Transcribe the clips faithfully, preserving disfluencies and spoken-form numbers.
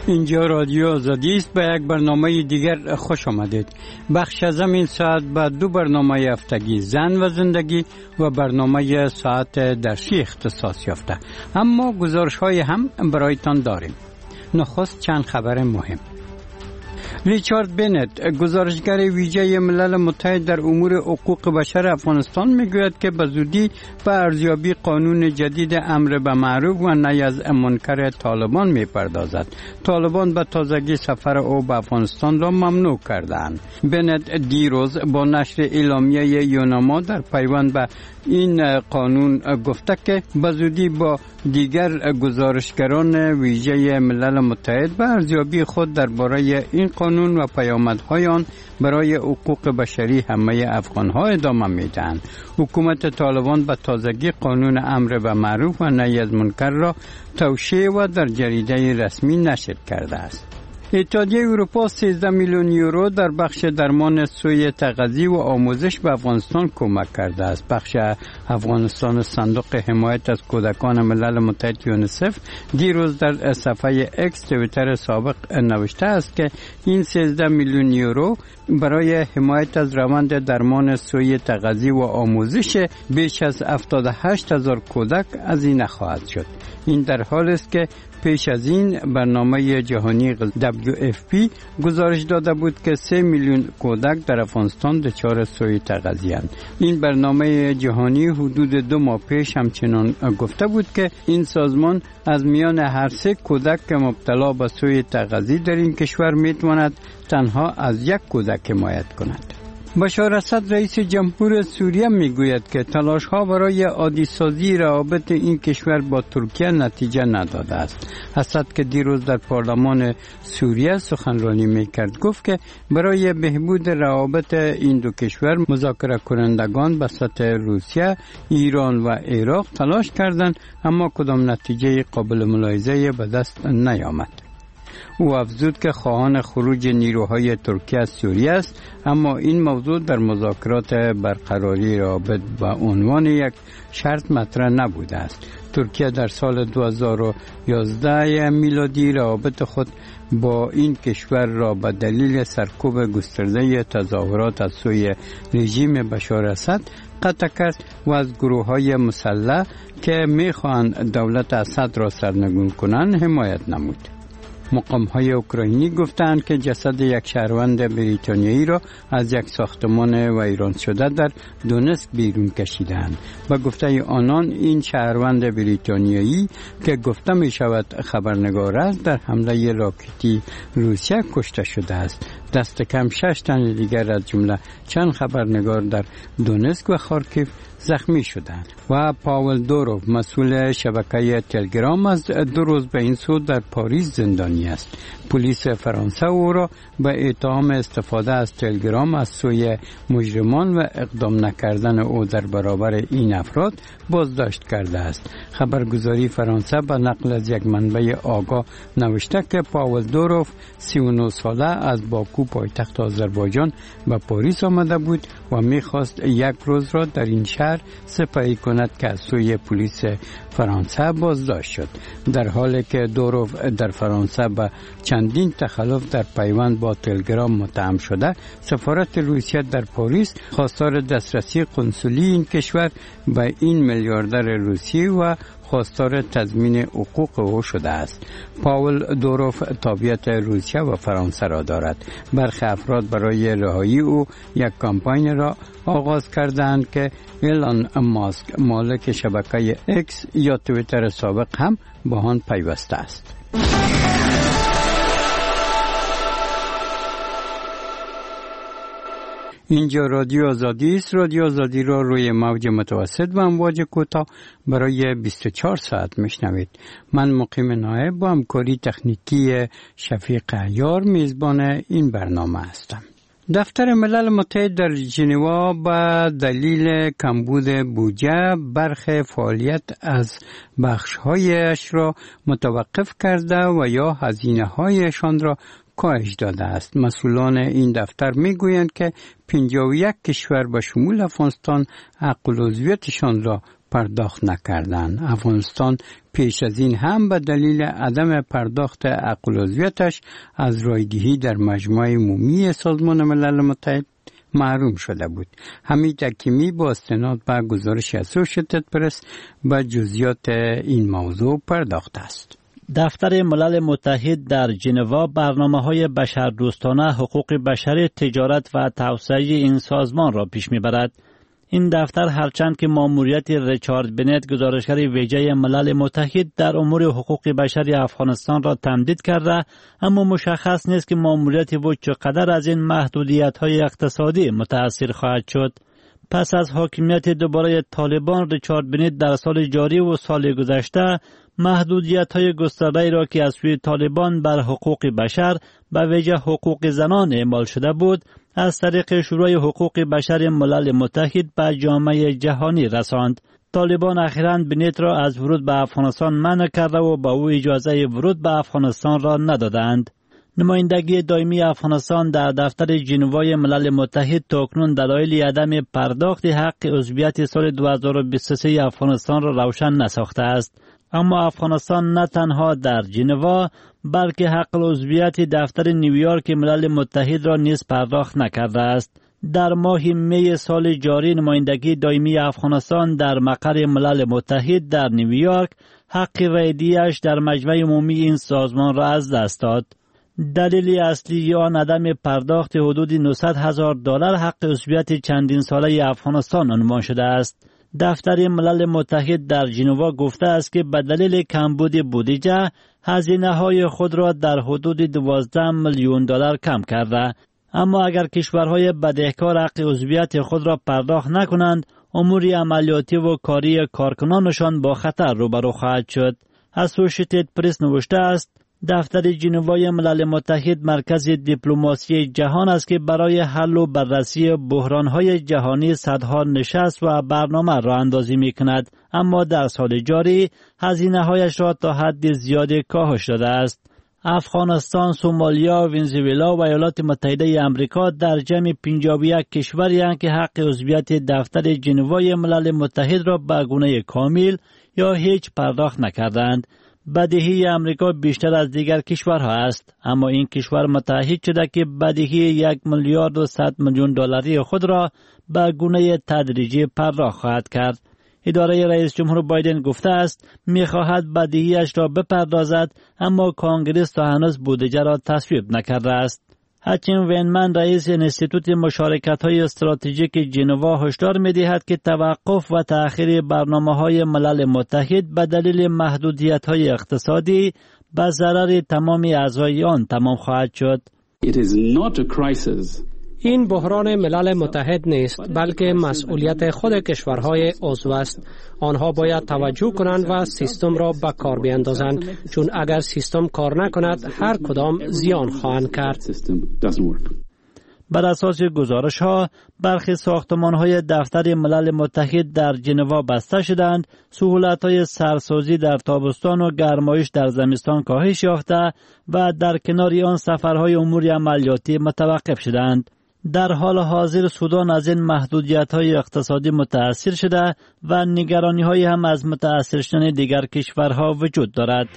اینجا رادیو آزادی است. به یک برنامه دیگر خوش آمدید. بخش از این ساعت به دو برنامه هفتگی زن و زندگی و برنامه ساعت درسی اختصاص یافته. اما گزارش های هم برایتان داریم. نخست چند خبر مهم. ریچارد بنت، گزارشگر ویژه ملل متحد در امور حقوق بشر افغانستان، میگوید که به زودی به ارزیابی قانون جدید امر به معروف و نهی از منکر طالبان میپردازد. طالبان به تازگی سفر او به افغانستان را ممنوع کردند. بنت دیروز با نشر اعلامیه یوناما در پیوند به این قانون گفته که به زودی با دیگر گزارشگران ویژه ملل متحد به ارزیابی خود درباره این قانون و پیامدهای آن برای حقوق بشری همه افغانها ادامه میدهند. حکومت طالبان به تازگی قانون امر به معروف و نهی از منکر را توشیح و در جریده رسمی نشر کرده است. اتحادیه اروپا سیزده میلیون یورو در بخش درمان سوی تغذیه و آموزش به افغانستان کمک کرده است. بخش افغانستان صندوق حمایت از کودکان ملل متحد یونیسف دیروز در صفحه اکس توییتر سابق نوشته است که این سیزده میلیون یورو برای حمایت از روند درمان سوی تغذیه و آموزش بیش از هفتاد و هشت هزار کودک هزینه خواهد شد. این در حالی است که پیش از این برنامه جهانی دبلیو اف پی گزارش داده بود که سه میلیون کودک در افغانستان دچار سوی تغذیه اند. این برنامه جهانی حدود دو ماه پیش همچنان گفته بود که این سازمان از میان هر سه کودک که مبتلا به سوی تغذیه در این کشور میتواند تنها از یک کودک حمایت کند. بشار اسد رئیس جمهور سوریه میگوید که تلاش ها برای عادی سازی روابط این کشور با ترکیه نتیجه نداده است. اسد که دیروز در پارلمان سوریه سخنرانی میکرد گفت که برای بهبود روابط این دو کشور مذاکره کنندگان به سطح روسیه، ایران و عراق تلاش کردند اما کدام نتیجه قابل ملاحظه به دست نیامد. او افزود که خواهان خروج نیروهای ترکیه از سوریه است اما این موضوع در مذاکرات برقراری روابط به عنوان یک شرط مطرح نبوده است. ترکیه در سال دو هزار و یازده میلادی روابط خود با این کشور را به دلیل سرکوب گسترده تظاهرات از سوی رژیم بشار اسد قطع کرد و از گروه‌های مسلح که می‌خواهند دولت اسد را سرنگون کنند حمایت نمود. مقام‌های اوکراینی گفتند که جسد یک شهروند بریتانیایی را از یک ساختمان ویران شده در دونسک بیرون کشیدند. به گفته آنان این شهروند بریتانیایی که گفته می شود خبرنگار است در حمله راکتی روسیه کشته شده است. دست کم شش تن دیگر از جمله چند خبرنگار در دونسک و خارکیف زخمی شدند. و پاول دوروف مسئول شبکه تلگرام از دو روز به این سو در پاریس زندانی است. پلیس فرانسه او را به اتهام استفاده از تلگرام از سوی مجرمان و اقدام نکردن او در برابر این افراد بازداشت کرده است. خبرگزاری فرانسه به نقل از یک منبع آگاه نوشته که پاول دوروف سی و نه ساله از باکو پایتخت آذربایجان به پاریس آمده بود و می‌خواست یک روز را در این شهر سپری کند که از سوی پلیس فرانسه بازداشت شد. در حالی که دوروف در فرانسه به چندین تخلف در پیوند با تلگرام متهم شده، سفارت روسیه در پاریس خواستار دسترسی قنسولی این کشور به این میلیاردر روسی و خواستار تضمین حقوق او شده است. پاول دوروف تابعیت روسیه و فرانسه را دارد. برخی افراد برای رهایی او یک کمپاین را آغاز کردند که ایلان ماسک مالک شبکه اکس یا توییتر سابق هم با آن پیوسته است. اینجا رادیو آزادی است. رادیو آزادی را روی موج متوسط و امواج کوتاه برای بیست و چهار ساعت میشنوید. من مقیم نایب با همکاری تکنیکی شفیق عیار میزبان این برنامه هستم. دفتر ملل متحد در ژنوا به دلیل کمبود بودجه برخی فعالیت از بخش‌هایش را متوقف کرده و یا هزینه‌هایشان را کاهش داده است. مسئولان این دفتر میگویند که پنجاه و یک کشور به شمول افغانستان حق العضویتشان را پرداخت نکردند. افغانستان پیش از این هم به دلیل عدم پرداخت حق العضویتش از رایدهی در مجمع عمومی سازمان ملل متحد محروم شده بود. حمید حکیمی با استناد به گزارش اسوشیتد پرس به جزئیات این موضوع پرداخته است. دفتر ملل متحد در ژنو برنامه‌های بشردوستانه، حقوق بشری، تجارت و توسعه این سازمان را پیش می‌برد. این دفتر هرچند که ماموریت ریچارد بنت گزارشگر ویژه ملل متحد در امور حقوق بشری افغانستان را تمدید کرده، اما مشخص نیست که ماموریت او چقدر از این محدودیت‌های اقتصادی متأثر خواهد شد. پس از حاکمیت دوباره طالبان، ریچارد بنت در سال جاری و سال گذشته محدودیت‌های گسترده را که از سوی طالبان بر حقوق بشر به ویژه حقوق زنان اعمال شده بود، از طریق شورای حقوق بشر ملل متحد به جامعه جهانی رساند. طالبان اخیراً بنت را از ورود به افغانستان منع کرده و با او اجازه ورود به افغانستان را ندادند. نمایندگی دائمی افغانستان در دفتر ژنوای ملل متحد تاکنون دلایل عدم پرداخت حق عضویت سال دو هزار و بیست و سه افغانستان را روشن نساخته است. اما افغانستان نه تنها در ژنو بلکه حق عضویت دفتر نیویورک ملل متحد را نیز پرداخت نکرده است. در ماه می سال جاری نمایندگی دائمی افغانستان در مقر ملل متحد در نیویورک حق رایده‌اش در مجمع عمومی این سازمان را از دست داد. دلیل اصلی آن عدم پرداخت حدود نهصد هزار دلار حق عضویت چندین ساله افغانستان عنوان شده است. دفتر ملل متحد در ژنو گفته است که به دلیل کمبود بودجه هزینه‌های خود را در حدود دوازده میلیون دلار کم کرده. اما اگر کشورهای بدهکار حق عضویت خود را پرداخت نکنند، امور عملیاتی و کاری کارکنانشان با خطر روبرو خواهد شد. اسوشیتد پرس نوشته است دفتر ژنوای ملل متحد مرکز دیپلماسی جهان است که برای حل و بررسی بحران‌های جهانی صدها نشست و برنامه راه اندازی می‌کند، اما در سال جاری هزینه‌هایش را تا حد زیادی کاهش داده است. افغانستان، سومالیا، ونزوئلا و ایالات متحده آمریکا در جمع پنجاه و یک کشوری هستند که حق عضویت دفتر ژنوای ملل متحد را به گونه کامل یا هیچ پرداخت نکردند. بدهی امریکا بیشتر از دیگر کشورها است، اما این کشور متعهد شده که بدهی یک میلیارد و صد میلیون دلاری خود را به گونه تدریجی پرداخت خواهد کرد. اداره رئیس جمهور بایدن گفته است می‌خواهد بدهیش را بپردازد، اما کانگرس تا هنوز بودجه را تصویب نکرده است. هچین وینمن رئیس انستیتوت مشارکت‌های استراتژیک ژنو هشدار می‌دهد که توقف و تأخیر برنامه‌های ملل متحد به دلیل محدودیت‌های اقتصادی به ضرر تمام اعضای آن تمام خواهد شد. It is not a crisis. این بحران ملل متحد نیست، بلکه مسئولیت خود کشورهای عضو است. آنها باید توجه کنند و سیستم را به کار بیاندازند، چون اگر سیستم کار نکند هر کدام زیان خواهند کرد. بر اساس گزارش ها برخی ساختمان های دفتر ملل متحد در ژنو بسته شدند، سهولت های سرسازی در تابستان و گرمایش در زمستان کاهش یافته و در کنار آن سفرهای امور عملیاتی متوقف شدند. در حال حاضر سودان از این محدودیت‌های اقتصادی متأثر شده و نگرانی‌های هم از متأثر شدن دیگر کشورها وجود دارد.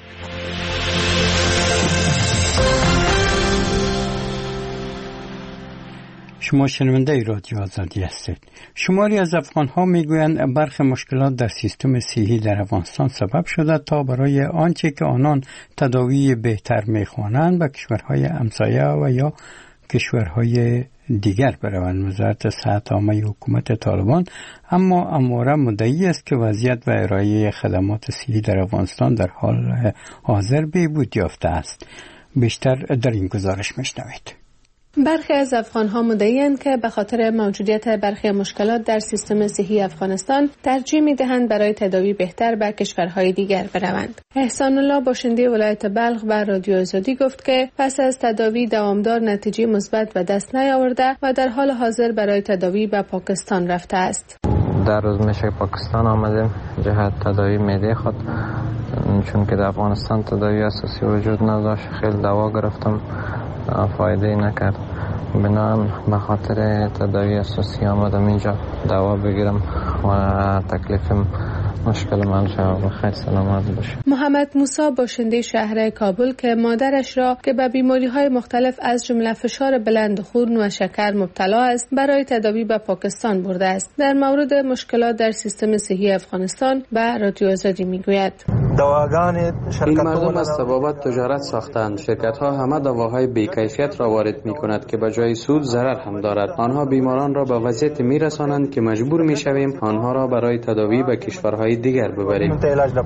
شما شنونده رادیو آزادی هستید. شماری از افغان‌ها میگویند برخی مشکلات در سیستم صحی در افغانستان سبب شده تا برای آنچه که آنان تداوی بهتر می‌خوانند به کشورهای همسایه و یا کشورهای دیگر بروند. وزارت صحت عامه حکومت طالبان اما امواره مدعی است که وضعیت و ارائه خدمات صحی در افغانستان در حال حاضر بهبود یافته است. بیشتر در این گزارش میشنوید. برخی از افغان‌ها مدعی‌اند که به خاطر موجودیت برخی مشکلات در سیستم صحی افغانستان ترجیح می‌دهند برای تداوی بهتر به کشورهای دیگر بروند. احسان الله باشنده ولایت بلخ به رادیو آزادی گفت که پس از تداوی دوامدار نتیجه مثبت و دست نیاورده و در حال حاضر برای تداوی به پاکستان رفته است. در روز میشه پاکستان آمدیم جهت تداوی معده خود، چون که در افغانستان تداوی اساسی وجود نداشت. خیلی دوا گرفتم، فایده نکرد. بنابراین به خاطر تداوی اساسی آمدم اینجا دوا بگیرم و تکلیفم مشکل من جواب خیر سلامت باشه. محمد موسی باشنده شهر کابل که مادرش را که به بیماری‌های مختلف از جمله فشار بلند خون و شکر مبتلا است برای تداوی به پاکستان برده است. در مورد مشکلات در سیستم صحی افغانستان به رادیو آزادی میگوید: این مردم از طبابت تجارت ساختند. شرکت ها همه دواهای بی‌کیفیت را وارد می کند که به جای سود ضرر هم دارد. آنها بیماران را به وضعیت می رسانند که مجبور می شویم آنها را برای تداوی به کشورهای دیگر ببریم.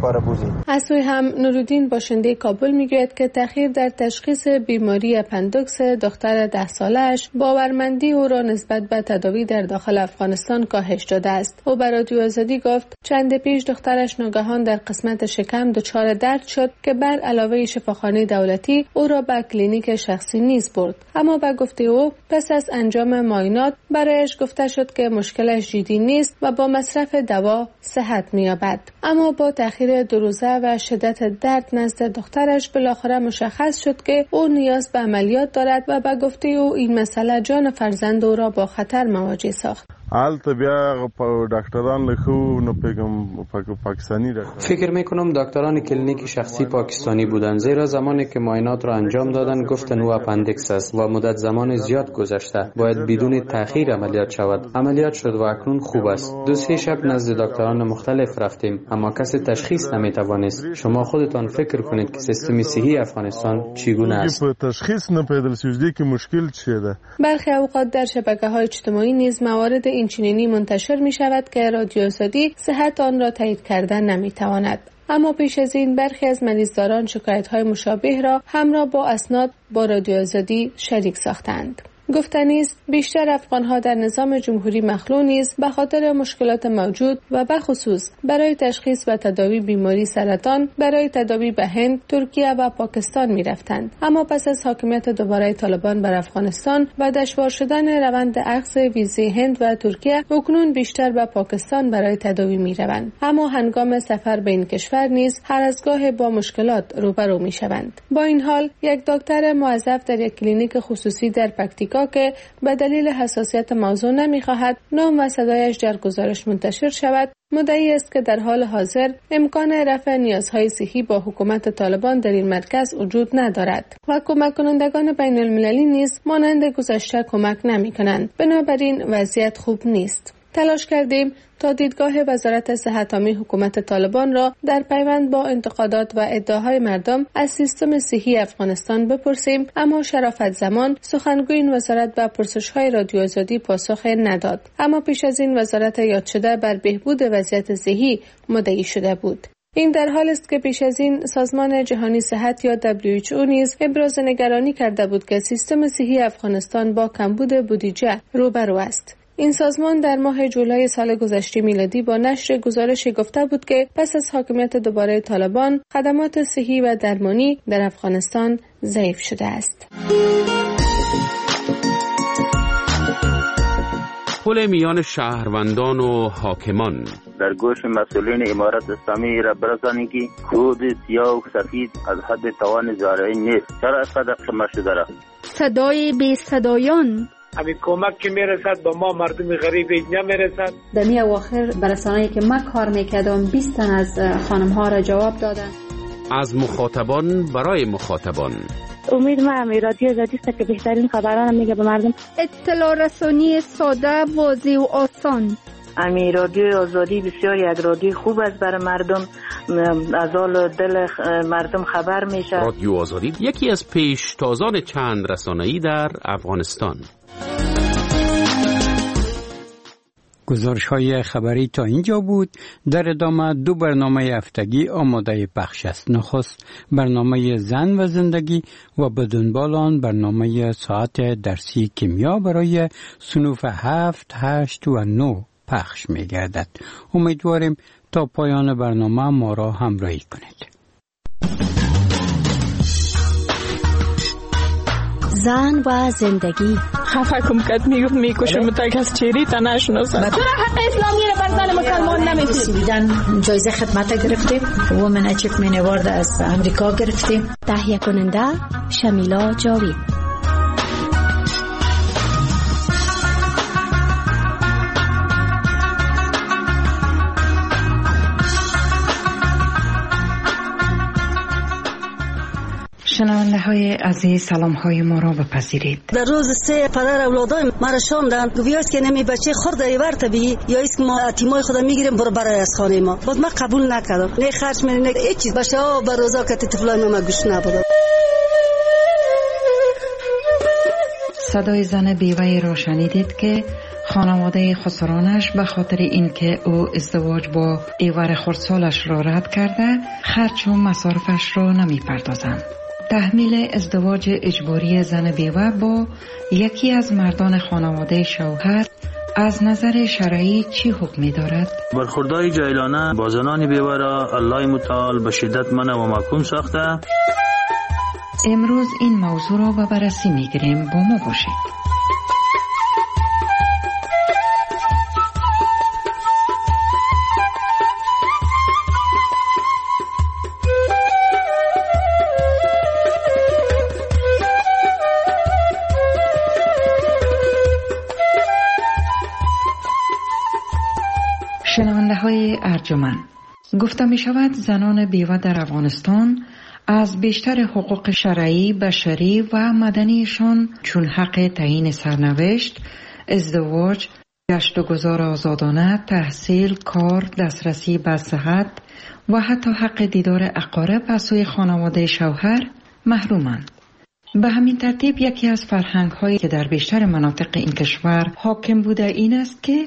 از سوی هم نورالدین باشنده کابل میگوید که تأخیر در تشخیص بیماری اپندوکس دختر ده سالش باورمندی او را نسبت به تداوی در داخل افغانستان کاهش داده است. او به رادیو آزادی گفت چند پیش دخترش ناگهان در قسمت شکم دچار درد شد که بر علاوه شفاخانه دولتی او را به کلینیک شخصی نیز برد، اما به گفته او پس از انجام معاینات برایش گفته شد که مشکلش جدی نیست و با مصرف دوا صحت می‌یابد. اما با تأخیر دو روزه و شدت درد نزد دخترش بالاخره مشخص شد که او نیاز به عملیات دارد و به گفته او این مسئله جان فرزند او را با خطر مواجه ساخت. حالت بیا دکتران لخو نو پیغام پاکستانی را فکر میکنم دکتران کلینیک شخصی پاکستانی بودند، زیرا زمانی که معاینات را انجام دادن گفتن او اپندیکس است و مدت زمان زیاد گذشته، باید بدون تأخیر عملیات شود. عملیات شد و اکنون خوب است. دو سه شب نزد دکتران مختلف رفتیم اما کسی تشخیص نمیتوانست. شما خودتان فکر کنید که سیستم صحی افغانستان چگونه است. تشخیص نپیدا شده که مشکل چیه ده. برخی اوقات در شبکه‌های اجتماعی نیز موارد اینچنینی منتشر می شود که رادیو آزادی صحت آن را تایید کردن نمی تواند. اما پیش از این برخی از مریضداران شکایت‌های مشابه را همراه با اسناد با رادیو آزادی شریک ساختند. گفتنی است بیشتر افغان‌ها در نظام جمهوری مخلوع نیز به خاطر مشکلات موجود و به خصوص برای تشخیص و تداوی بیماری سرطان برای تداوی به هند، ترکیه و پاکستان می‌رفتند. اما پس از حاکمیت دوباره طالبان بر افغانستان و دشوار شدن روند اخذ ویزه هند و ترکیه، اکنون بیشتر به پاکستان برای تداوی می‌روند. اما هنگام سفر به این کشور نیز هر از گاه با مشکلات روبرو می‌شوند. با این حال یک دکتر موظف در یک کلینیک خصوصی در پکتیکا که به دلیل حساسیت موضوع نمی‌خواهد نام و صدایش در گزارش منتشر شود، مدعی است که در حال حاضر امکان رفع نیازهای صحی با حکومت طالبان در این مرکز وجود ندارد و کمک کنندگان بین المللی نیز مانند گذشته کمک نمی‌کنند. بنابراین وضعیت خوب نیست. تلاش کردیم تا دیدگاه وزارت صحت عامه حکومت طالبان را در پیوند با انتقادات و ادعاهای مردم از سیستم صحی افغانستان بپرسیم، اما شرافت زمان سخنگوی این وزارت به پرسش‌های رادیو آزادی پاسخ نداد. اما پیش از این وزارت یاد شده بر بهبود وضعیت صحی مدعی شده بود. این در حال است که پیش از این سازمان جهانی صحت یا دبلیو اچ او نیز ابراز نگرانی کرده بود که سیستم صحی افغانستان با کمبود بودجه روبرو است. این سازمان در ماه جولای سال گذشته میلادی با نشر گزارشی گفته بود که پس از حاکمیت دوباره طالبان خدمات صحی و درمانی در افغانستان ضعیف شده است. پل میان شهروندان و حاکمان در گوش مسئولین امارت اسلامی را برسانید که کود سیاه و سفید از حد توان زارعی نیست. چرا اینقدر شما شده را؟ صدای بی صدایان همین کمک که میرسد به ما مردم غریب نمیرسد. در می اواخر برسانه‌ای که من کار میکردم بیست تن از خانم ها را جواب دادن. از مخاطبان برای مخاطبان. امید ما رادیو آزادی است که بهترین خبران میگه به مردم. اطلاع رسانی ساده، واضح و آسان. امی رادیو آزادی بسیار یک رادیو خوب است برای مردم، از حال دل مردم خبر میشه. رادیو آزادی یکی از پیشتازان چند رسانه‌ای در افغانستان. گزارش های خبری تا اینجا بود. در ادامه دو برنامه هفتگی آماده پخش است. نخست برنامه زن و زندگی و بدون بال آن برنامه ساعت درسی کیمیا برای صنوف هفت، هشت و نو پخش می گردد. امیدواریم تا پایان برنامه ما را همراهی کنید. زن و زندگی. خفه کم کت میگفت میکشم تا کس چیری تا نشناسد. چرا حق اسلامی را بر زن مسلمان نمیدید؟ سویدن جایزه خدمت گرفتیم. وومن اچیومنت اوارد از امریکا گرفتیم. تهیه کننده شمیلا جاوید. شنونده های عزیز سلام های ما را بپذیرید. در روز سه پدر اولادای مرا شاندن گویاست که نمی بچه خورده ایور طبیعی یا ایست که ما اتیمای خود میگیریم برو برای از خانه ما. باز ما قبول نکردم. نه خرج می نه هیچ چیز بشه ها بر روزا که طفلای ما گوش نبود. صدای زن بیوه را شنیدید که خانواده خسرانش به خاطر اینکه او ازدواج با ایور خردسالش را رد کرده خرج و مصارفش را نمی پردازند. تحمیل ازدواج اجباری زن بیوه با یکی از مردان خانواده شوهر از نظر شرعی چی حکمی دارد؟ برخوردهای جاهلانه با زنان بیوه را الله متعال به شدت منع و محکوم ساخته. امروز این موضوع را به بررسی میگیریم. با ما باشید. شنونده های ارجمند، گفته می شود زنان بیوه در افغانستان از بیشتر حقوق شرعی، بشری و مدنیشان چون حق تعیین سرنوشت، ازدواج، گشت و گذار آزادانه، تحصیل، کار، دسترسی به صحت و حتی حق دیدار اقارب از سوی خانواده شوهر محرومند. به همین ترتیب یکی از فرهنگ هایی که در بیشتر مناطق این کشور حاکم بوده این است که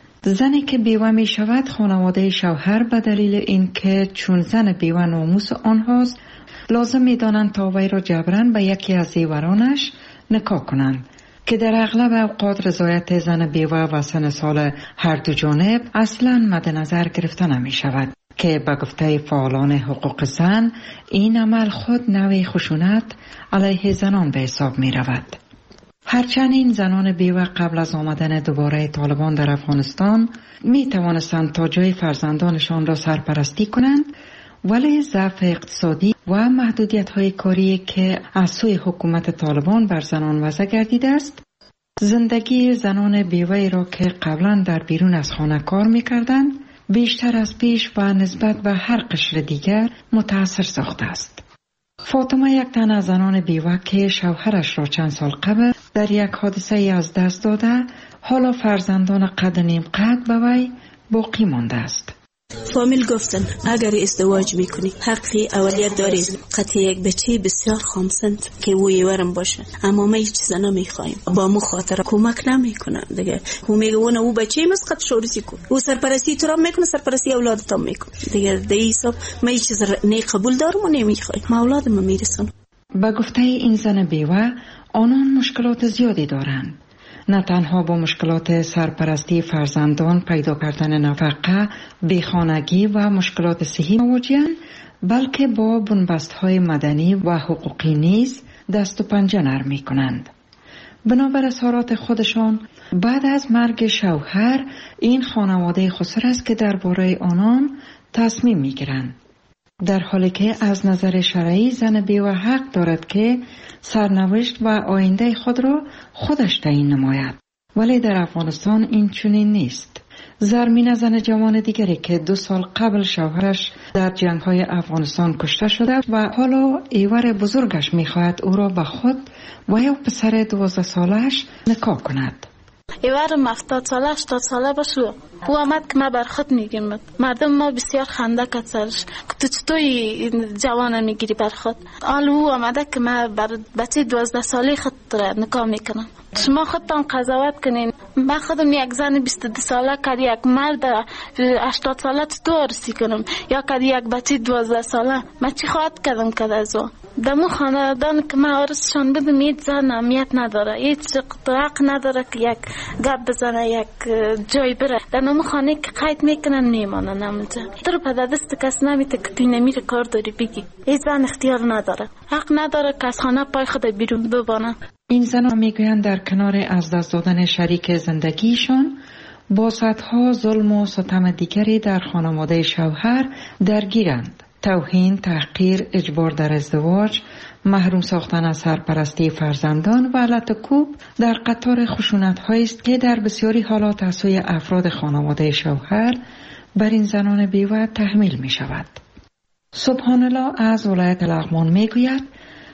زنی که بیوه می شود خانواده شوهر به دلیل اینکه چون زن بیوه ناموس آنهاست لازم می دانند تا وی را جبران به یکی از زیورانش نکاح کنند که در اغلب اوقات رضایت زن بیوه و سن سال هر دو جانب اصلا مد نظر گرفته نمی شود که به گفته فعالان حقوق زن این عمل خود نوعی خشونت علیه زنان به حساب می رود. هرچند این زنان بیوه قبل از آمدن دوباره طالبان در افغانستان می توانستند تا جای فرزندانشان را سرپرستی کنند، ولی ضعف اقتصادی و محدودیت های کاری که از سوی حکومت طالبان بر زنان وضع گردیده است، زندگی زنان بیوه را که قبلا در بیرون از خانه کار می کردند بیشتر از پیش و نسبت به هر قشر دیگر متاثر ساخته است. فاطمه یک تن از زنان بیوه که شوهرش را چند سال قبل در یک حادثه ای از دست داده حالا فرزندان قد نیم قد به وی باقی مانده است. فامیل گفتن اگر ازدواج میکنی حقی اولیت داری قطعی یک بچه بسیار خامسند که وی ورم باشه، اما ما هیچ چیز نمیخوایم. با مو خاطر کمک نمیکنن دیگه. او میگه اون او بچه مسقط شورسی کن، او سرپرستی تو را میکنه، سرپرستی اولادت هم میکنه دیگه. در این حساب ما هیچ چیز نه قبول دارم و نمیخوایم، ما اولادم میرسونم. با گفته این زن بیوه آنان مشکلات زیادی دارند، نه تنها با مشکلات سرپرستی فرزندان، پیدا کردن نفقه، بیخانگی و مشکلات صحی مواجه‌اند، بلکه با بنبست‌های مدنی و حقوقی نیز دست و پنجه نرم می‌کنند. بنابر اظهارات خودشان بعد از مرگ شوهر این خانواده خسر است که درباره آنان تصمیم می‌گیرند، در حالی که از نظر شرعی زن بیوه حق دارد که سرنوشت و آینده خود را خودش تعیین نماید. ولی در افغانستان این چنین نیست. زرمین زن جوان دیگری که دو سال قبل شوهرش در جنگ‌های افغانستان کشته شده و حالا ایور بزرگش می‌خواهد او را به خود و یا پسر دوازده سالش نکاح کند. ایوارم هفتاد ساله هشتاد ساله باشه. او آمد که ما بر خود میگیم، مردم ما بسیار خنده کرد سرش که تو چطوری جوانه میگیری بر خود. حال او آمده که ما بر بچه دوازده ساله خود نکاح میکنم. شما خودتان قضاوت کنین. من خودم یک زن بیست و دو ساله کار یک مرد هشتاد ساله تو عروسی کنم یا کار یک بچه دوازده ساله، من چی خواهد کردم که از او دمو خاندان که من عروسشان بدم هیچ زن اهمیت نداره، هیچ حق نداره که یک گپ بزنه یک جای بره. در نمو خانه که قید میکنن میمانن همونجا. تو رو پدر دست کس نمیده که توی نمیره کار داری بگی. هیچ زن اختیار نداره، حق نداره که از خانه پای خود بیرون ببانه. این زنان میگویند در کنار از دست دادن شریک زندگیشان با صدها ظلم و ستم دیگری در خانواده شوهر درگیرند. توهین، تحقیر، اجبار در ازدواج، محروم ساختن از سرپرستی فرزندان و لط و کوب در قطار خشونت‌هایی است که در بسیاری حالات از سوی افراد خانواده شوهر بر این زنان بیوه تحمیل می شود. سبحان الله از ولایت لغمان می گوید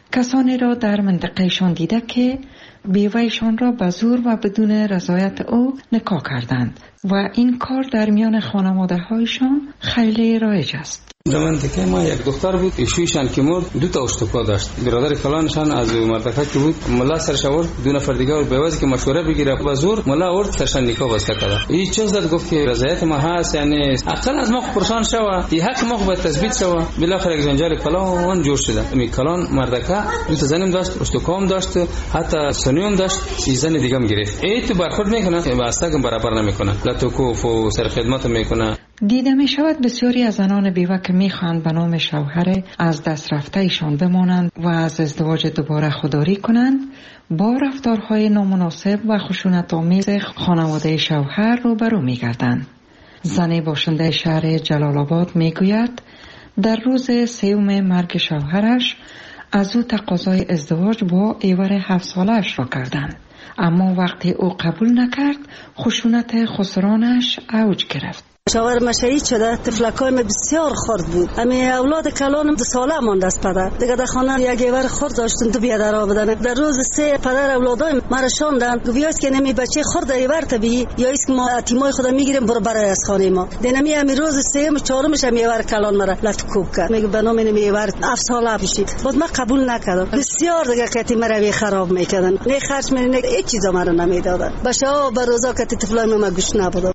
کسانی را در منطقهشان دیده که بیوهشان را به زور و بدون رضایت او نکاح کردند و این کار در میان خانواده هایشان خیلی رایج است. در منطقه ما یک دختر بود، ایشویشان که مرد دو تا اشتباه داشت. برادر کلانشان از منطقه که بود ملا سرش آورد، دو نفر دیگه رو به واسه که مشوره بگیره با زور ملا آورد سرشان نکاح بسته کرد. این چیز داد گفت که رضایت ما هست، یعنی اصلا از ما پرسان شوه، این حق ما باید تثبیت شوه. بالاخره یک جنجال کلان جور شده. می کلان مردکه دو تا زنم داشت، اشتکام داشت، حتی سنیوم داشت، این زن دیگه هم گرفت. ای تو برخورد میکنه، واسطه که برابر نمیکنه. لطوکوف و سر خدمت میکنه. دیده می شود بسیاری از زنان بیوه که می خواهند به نام شوهر از دست رفته ایشان بمانند و از ازدواج دوباره خودداری کنند، با رفتارهای نامناسب و خشونت آمیز خانواده شوهر روبرو می گردند. زن باشنده شهر جلال آباد می گوید در روز سوم مرگ شوهرش از او تقاضای ازدواج با ایور هفت سالش را کردند، اما وقتی او قبول نکرد خشونت خسرانش اوج گرفت. شوهرم شهید شده، طفلکای ما بسیار خرد بود. همین اولاد کلانم دو ساله مانده است پدر. دیگه در خانه یک ایور خرد داشتن تو بیادر آبادن. در روز سه پدر اولادای مرا شوندن. گویاست که نمی بچه خرد ایور تبی یا است که ما اتیمای خود میگیریم برو برای از خانه ما. دینمی همین روز سه و چهارمش هم ایور کلان مرا لطکوب کرد. میگه به نام نمی ایور هفت ساله بشید. باز ما قبول نکردم. بسیار دیگه کتی مرا وی خراب میکردن. نه خرج می نه هیچ چیزا مرا نمیدادن. بچه‌ها به روزا کتی طفلای ما گوش نبود.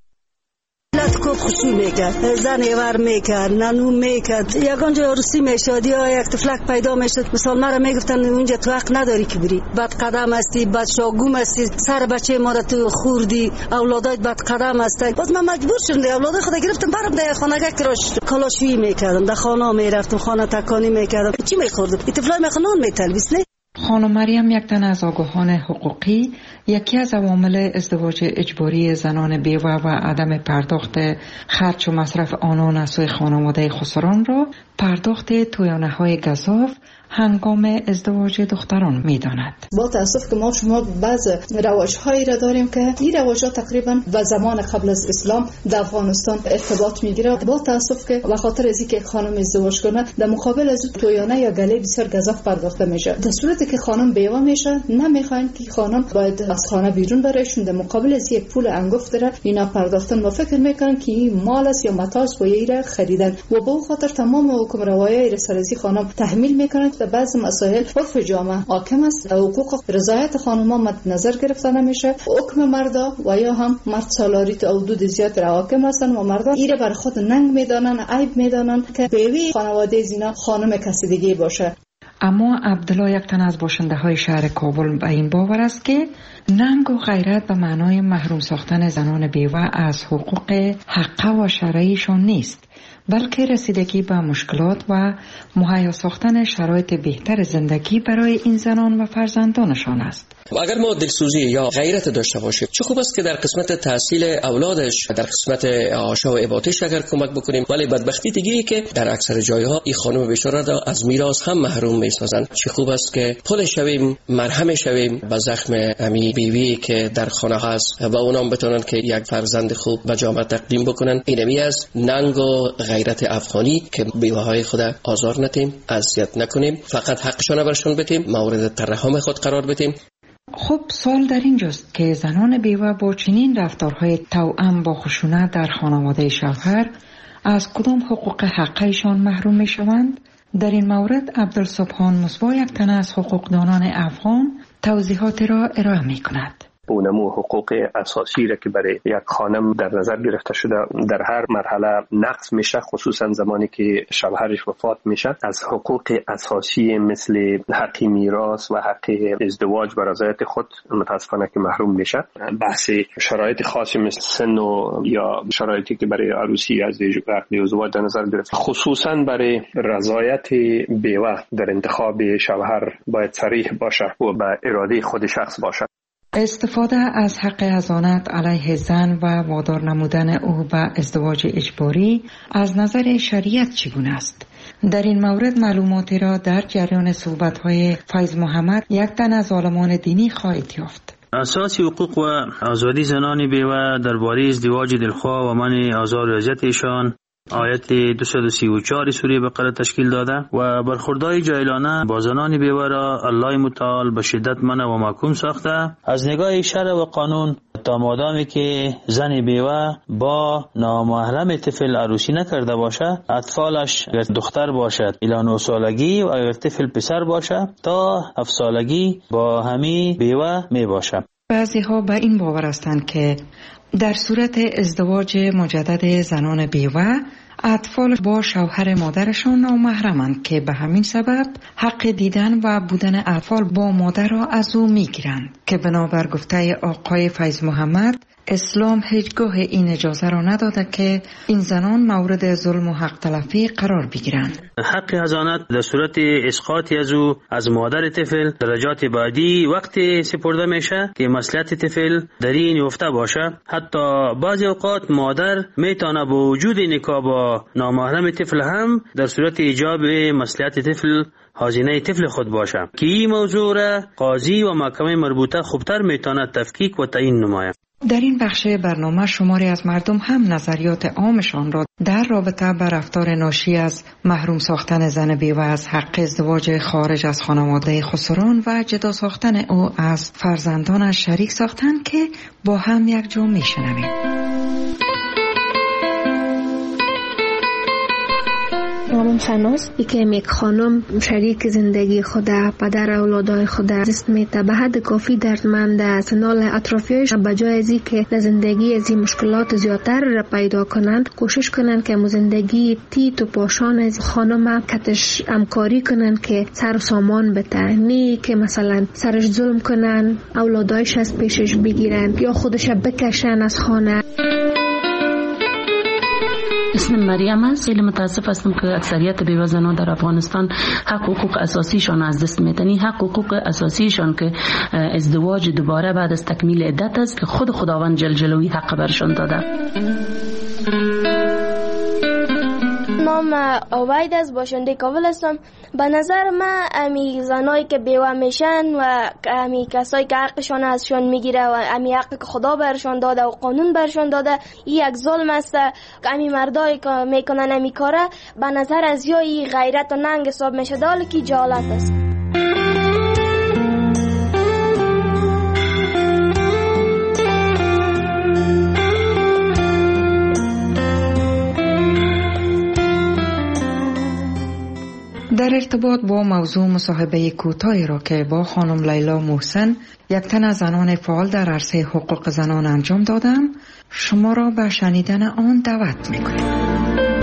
لطکوب خوشی میکرد، زن ایور میکرد، نانو میکرد. یکان جا عروسی میشد یا یک طفلک پیدا میشد، مثال مرا میگفتن اونجا تو حق نداری که بری، بد قدم هستی، بد شاگوم هستی، سر بچه ما را تو خوردی، اولادایت بد قدم هستی. باز من مجبور شدم اولادای خود گرفتم برام در خانه کراش کلاشویی میکردم، در خانه میرفتم، خانه تکانی میکردم. چی میخوردم؟ این طفلای میخوان میتلبیس نه. خانم مریم یک تن از آگاهان حقوقی یکی از عوامل ازدواج اجباری زنان بیوه و عدم پرداخت خرج و مصرف آنان از سوی خانواده خسران را پرداخت تویانه های گزاف هنگام ازدواج دختران می داند. با تاسف که ما شما بعض رواج هایی را داریم که این رواج ها تقریبا و زمان قبل از اسلام در افغانستان ارتباط می گیره. با تاسف که به خاطر از اینکه خانم ازدواج کنه در مقابل از تویانه یا گله بسیار گزاف پرداخته میشه. در صورتی که خانم بیوه میشه نمیخواین که خانم باید از خانه بیرون برهشون در مقابل از یک پول انگفت داره اینا پرداختن و فکر میکنن که این مال است یا متاع است و ایره خریدن و با خاطر تمام حکم روایی رسالتی خانم تحمیل میکنن. در بعض مسائل عرف جامعه حاکم است، حقوق رضایت خانم‌ها مد نظر گرفته نمیشه. حکم مردا و یا هم مرد سالاری تو حدود زیاد را حاکم هستن و مردا ایره بر خود ننگ میدانن، عیب میدانن که بیوی خانواده زینا خانم کسی دیگه باشه. اما عبدالله یک تن از باشنده های شهر کابل به این باور است که ننگ و غیرت به معنای محروم ساختن زنان بیوه از حقوق حقه و شرعیشان نیست، بلکه رسیدگی به مشکلات و مهیا ساختن شرایط بهتر زندگی برای این زنان و فرزندانشان است. و اگر ما دلسوزی یا غیرت داشته باشیم چه خوب است که در قسمت تحصیل اولادش، در قسمت آشا و عبادتش اگر کمک بکنیم، ولی بدبختی دیگه که در اکثر جایها این خانم بیچاره را از میراث هم محروم میسازن. چه خوب است که پل شویم، مرهم شویم به زخم امی بیوی که در خانه هست و اونام بتونن که یک فرزند خوب به جامعه تقدیم بکنن. اینمی از ننگ و غیرت افغانی که بیوه‌های خود آزار ندیم، اذیت نکنیم، فقط حقشون برشون بدیم، مورد ترحم خود قرار بدیم. خب سوال در اینجاست که زنان بیوه با چنین رفتارهای توأم با خشونت در خانواده شوهر از کدام حقوق حقیشان محروم می شوند؟ در این مورد عبدالسبحان مصباح یک تن از حقوقدانان افغان توضیحات را ارائه می کند. اونمو حقوق اساسی را که برای یک خانم در نظر گرفته شده در هر مرحله نقض میشه، خصوصا زمانی که شوهرش وفات میشه. از حقوق اساسی مثل حق میراث و حق ازدواج بر رضایت خود متاسفانه که محروم میشه. بحث شرایط خاصی مثل سن و یا شرایطی که برای عروسی از ازدواج در نظر گرفته، خصوصا برای رضایت بیوه در انتخاب شوهر باید صریح باشه و به اراده خود شخص باشه. استفاده از حق حضانت علیه زن و وادار نمودن او به ازدواج اجباری از نظر شریعت چگونه است؟ در این مورد معلوماتی را در جریان صحبت‌های فیض محمد یک تن از عالمان دینی خواهید یافت. اساسی حقوق و آزادی زنان بیوه درباره ازدواج دلخواه و منع آزار و اذیت ایشان آیت دویست و سی و چهار سوره بقره تشکیل داده و برخوردهای جاهلانه با زنان بیوه را الله متعال به شدت منع و محکوم ساخته از نگاه شرع و قانون تا مادامی که زن بیوه با نامحرم طفل عروسی نکرده باشد، اطفالش اگر دختر باشد الی نه سالگی و اگر طفل پسر باشد تا هفت سالگی با همی بیوه می باشد. بعضی ها به این باور هستند که در صورت ازدواج مجدد زنان بیوه اطفال با شوهر مادرشان نامحرمند که به همین سبب حق دیدن و بودن اطفال با مادر را از او میگیرند که بنابر گفته آقای فیض محمد اسلام هیچگاه این اجازه را نداده که این زنان مورد ظلم و حق تلفی قرار بگیرند. حق حضانت در صورت اسقاط از او از مادر طفل درجات بعدی وقتی سپرده میشه که مصلحت طفل در این افته باشه. حتی بعضی اوقات مادر میتونه با وجود نکاح با نامحرم طفل هم در صورت ایجاب مصلحت طفل هزینه طفل خود باشه که این موضوع را قاضی و محکمه مربوطه خوبتر میتونه تفکیک و تعیین نماید. در این بخش برنامه شماری از مردم هم نظریات عامشان را در رابطه با رفتار ناشی از محروم ساختن زن بیوه از حق ازدواج خارج از خانواده خسران و جدا ساختن او از فرزندانش شریک ساختند که با هم یک جا میشنویم. نامم فناس که یک خانم شریک زندگی خود پدر اولادای خود دست میته به حد کافی دردمند است. نال اطرافیانش به جای از اینکه در زندگی از این مشکلات زیادتر را پیدا کنند کوشش کنند که زندگی تیت و پاشان از خانم کتش همکاری کنند که سر و سامان بده، نه که مثلا سرش ظلم کنند اولادایش از پیشش بگیرند یا خودش بکشن از خانه. اسم مریم است. خیلی متاسف هستم که اکثریت بیوه زنان در افغانستان حق حقوق اساسیشان از دست میدن. حق حقوق اساسیشان که ازدواج دوباره بعد از تکمیل عدت است که خود خداوند جل جلاله حق برشان داده. نام اوید است، باشنده کابل هستم. به نظر من امی زنایی که بیوه میشن و امی کسایی که حقشان ازشان میگیره و امی حقی که خدا برشان داده و قانون برشان داده این یک ظلم است. امی مردایی که میکنن امی کاره به نظر از یا این غیرت و ننگ حساب میشه داله که جهالت است. در ارتباط با موضوع مصاحبه کوتاهی را که با خانم لیلا محسن یک تن از زنان فعال در عرصه حقوق زنان انجام دادم شما را به شنیدن آن دعوت میکنم.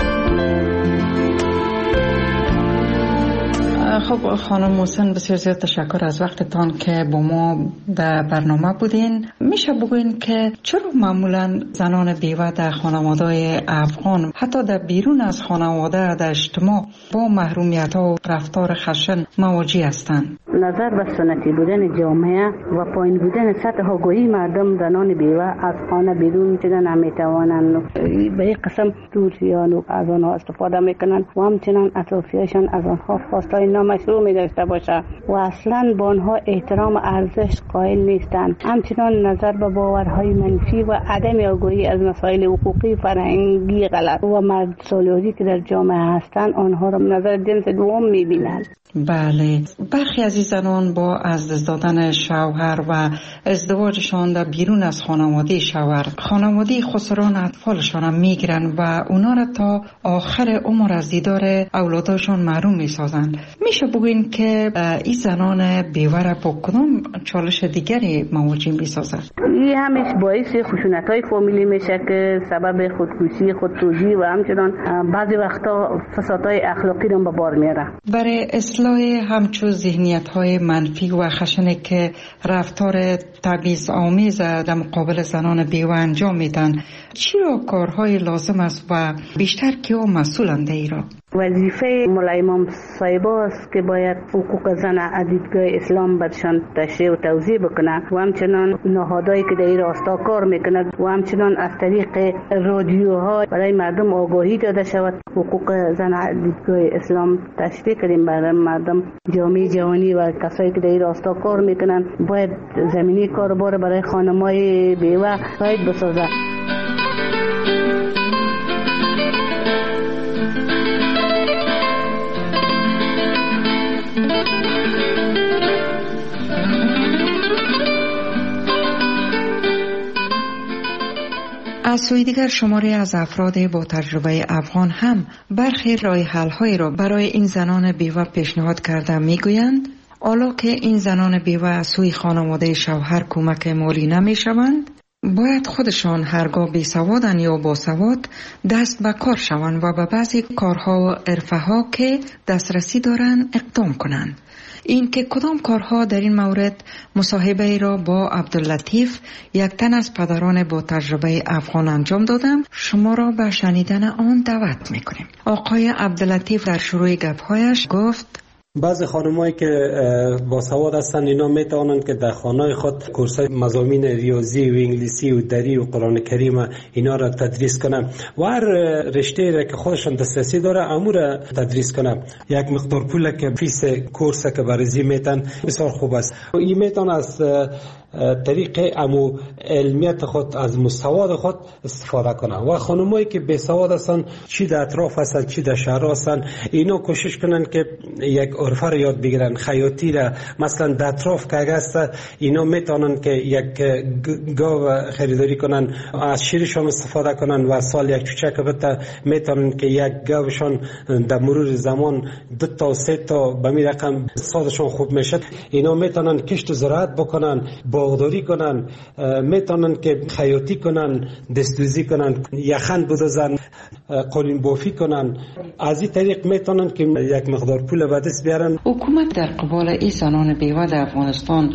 خب خانم محسن بسیار زیاد تشکر از وقتتان که با ما در برنامه بودین. میشه بگوین که چرا معمولا زنان بیوه در خانواده‌های افغان حتی در بیرون از خانواده در اجتماع با محرومیت ها و رفتار خشن مواجه هستند؟ نظر به سنتی بودن جامعه و پایین بودن سطح آگاهی مردم زنان بیوه از خانه بیرون شدن نمیتوانند به این قسم دوریان و از آنها استفاده میکنند و همچنان اطرافیانشان از آنها خواستای نامشروع می‌داشته باشه و اصلا به آنها احترام و ارزش قائل نیستند. همچنان نظر به باورهای منفی و عدم آگاهی از مسائل حقوقی فرهنگی غلط و مرد صالحی که در جامعه هستند آنها را نظر جنس دوم می‌بینند. بله، برخی از این زنان با از دست دادن شوهر و ازدواجشان در بیرون از خانواده شوهر خانواده خسران اطفالشان هم میگیرن و اونا را تا آخر عمر از دیدار اولادشان محروم میسازند. میشه بگوین که این زنان بیوه را با کدام چالش دیگری مواجه میسازند؟ این همش باعث خشونت‌های فامیلی میشه که سبب خودکشی، خودسوزی و همچنان بعضی وقتا فسادهای اخلاقی را به بار میاره. برای اصلاح همچون ذهنیت‌های منفی و خشنی که رفتار تبعیض آمیز در مقابل زنان بیوه انجام میدن چی را کارهای لازم است و بیشتر کیا مسئولند ایران؟ وظیفه مولا امام صاحبا است که باید حقوق زن از دیدگاه اسلام برشان تشریح و توضیح بکنه و همچنان نهادهایی که در این راستا کار میکنند و همچنان از طریق رادیوها برای مردم آگاهی داده شود حقوق زن از دیدگاه اسلام تشریح کنیم برای مردم. جامعه جهانی و کسایی که در این راستا کار میکنند باید زمینی کاربار برای خانم‌های بیوه باید بسازد. از سوی دیگر شماری از افراد با تجربه افغان هم برخی راه حل‌هایی را برای این زنان بیوه پیشنهاد کرده میگویند حالا که این زنان بیوه از سوی خانواده شوهر کمک مالی نمی شوند، باید خودشان هرگاه بی سوادن یا با سواد دست به کار شوند و به بعضی کارها و حرفه‌ها که دسترسی دارند اقدام کنند. این که کدام کارها در این مورد مصاحبه ای را با عبداللطیف یک تن از پدران با تجربه افغان انجام دادم، شما را به شنیدن آن دعوت میکنیم. آقای عبداللطیف در شروع گپ‌هایش گفت بعضی خانمایی که با سواد هستن اینا میتونن که در خانه خود کورسای مضامین ریاضی و انگلیسی و دری و قرآن کریم اینا را تدریس کنن و هر رشته را که خودشون دسترسی داره امور را تدریس کنن. یک مقدار پول که فیس کورس که برزی میتن بسیار خوب است. این میتون از طریق امو علمیت خود از مستواد خود استفاده کنن و خانمایی که بی سواد هستن چی در اطراف هستن چی در شهر هستن اینا کوشش کنن که یک عرفه را یاد بگیرن، خیاطی را مثلا در اطراف که اگه هست اینا میتونن که یک گاو خریداری کنن، از شیرشان استفاده کنن و سال یک چوچک بته میتونن که یک گاوشان در مرور زمان دو تا سه تا به می رقم سالشان خوب میشد. اینا میتونن کشت و زراعت بکنن، باغداری کنن، میتونن که خیاطی کنن، دستدوزی کنن، یخن بدوزن، قالین بافی کنن. از این طریق میتونن که یک مقدار پول به دست بیارن. حکومت در قبال این زنان بیوه در افغانستان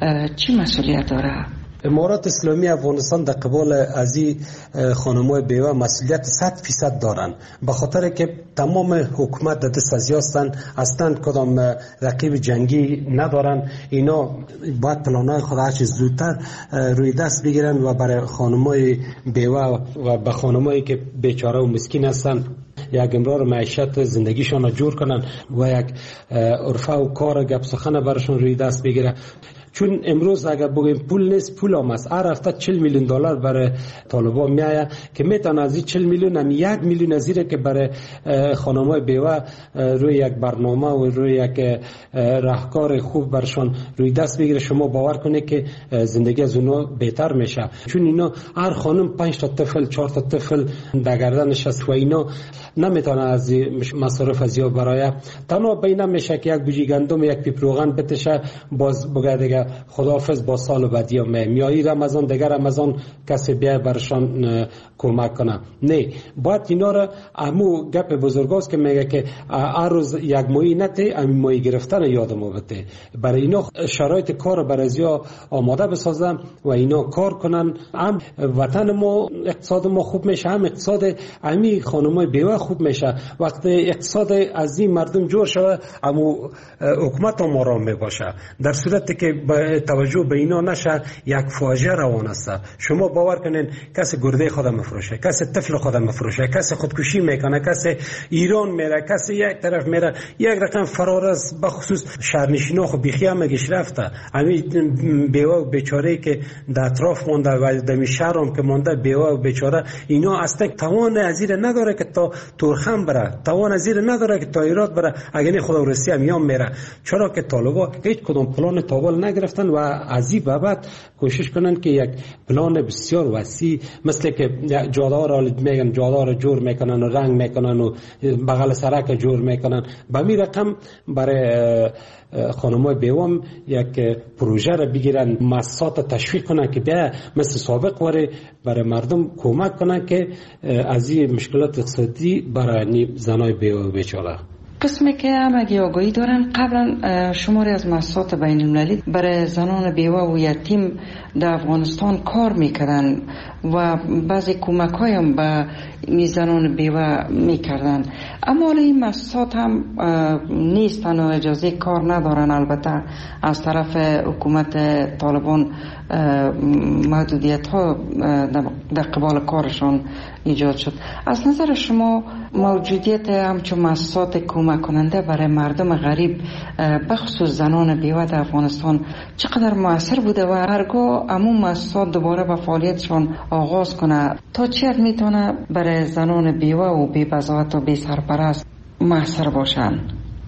چی مسئولیت داره؟ امارات اسلامی افغانستان در قبال از این خانم‌های بیوه مسئولیت صد فیصد دارن، به خاطر که تمام حکومت در دست از یاستن، اصلا کدام رقیب جنگی ندارن. اینا باید پلان‌های خود هرچی زودتر روی دست بگیرن و برای خانم‌های بیوه و به خانم‌هایی که بیچاره و مسکین هستن یک امرار معیشت زندگیشان را جور کنن و یک عرفه و کار گپ سخن برشون روی دست بگیره. چون امروز اگر بگیم پول نیست، پول هم است. هر هفته چهل میلیون دلار برای طالبان میآید که میتونه از این چهل میلیون هم یک میلیون از این که برای خانم‌های بیوه روی یک برنامه و روی یک راهکار خوب برشان روی دست بگیره. شما باور کنید که زندگی از اونا بهتر میشه، چون اینا هر خانم پنج تا طفل چهار تا طفل در گردنش است و اینا نمیتونه از مصارف از یا برای تنها بینه میشه که یک بوجی گندم یک پیپ روغن بتشه، باز بگه دیگه خداحافظ با سال بعدی هم میایی رمضان دیگر رمضان کسی بیا برشان کمک کنه. نه، باید اینا را امو گپ بزرگاست که میگه که هر روز یک ماهی نته امی ماهی گرفتن یادم بته. برای اینا شرایط کار برای زیا آماده بسازم و اینا کار کنن، هم وطن ما اقتصاد ما خوب میشه، هم اقتصاد امی خانمای بیوه خوب میشه. وقتی اقتصاد از این مردم جور شود امو حکومت هم آرام میباشه. در صورتی که با توجه به اینا نشه یک فاجعه روان است. شما باور کنین کسی گرده خود مفروشه، کسی طفل خود مفروشه، کسی خودکشی میکنه، کسی ایران میره، کسی یک طرف میره. یک رقم فرار از بخصوص شهرنشینا خو بیخی هم مگش رفته. همین بیوه و بیچاره که در اطراف مونده و در شهر هم که مونده بیوه و بیچاره، اینا اصلا توان ازیر نداره که تا تورخم بره، توان ازیر نداره که تا ایراد بره. اگه خدا روسی هم میام میره، چرا که طالبا هیچ کدوم پلان تابل نگرفتن و از این بابت کوشش کنن که یک پلان بسیار وسیع مثل که جاده را میگن جاده را جور میکنن و رنگ میکنن و بغل سرک جور میکنن. به می رقم برای خانمای بیوام یک پروژه را بگیرن، مؤسسات تشویق کنن که بیا مثل سابق وره برای مردم کمک کنن که از این مشکلات اقتصادی برای زنای بیوه بیچاره. قسمی که همگی آگاهی دارن، قبلا شماری از مؤسسات بین المللی برای زنان بیوه و یتیم در افغانستان کار میکردن و بعضی کمک هایم به این زنان بیوه میکردن، اما این مؤسسات هم نیستن و اجازه کار ندارن. البته از طرف حکومت طالبان محدودیت ها در قبال کارشان ایجاد شد. از نظر شما موجودیت همچون مؤسسات کمک کننده برای مردم غریب بخصوص زنان بیوه در افغانستان چقدر مؤثر بوده و هرگاه همون مؤسسات دوباره به فعالیتشان آغاز کنه تا چه حد میتونه برای زنان بیوه و بی بضاعت و بی سرپرست مؤثر باشن؟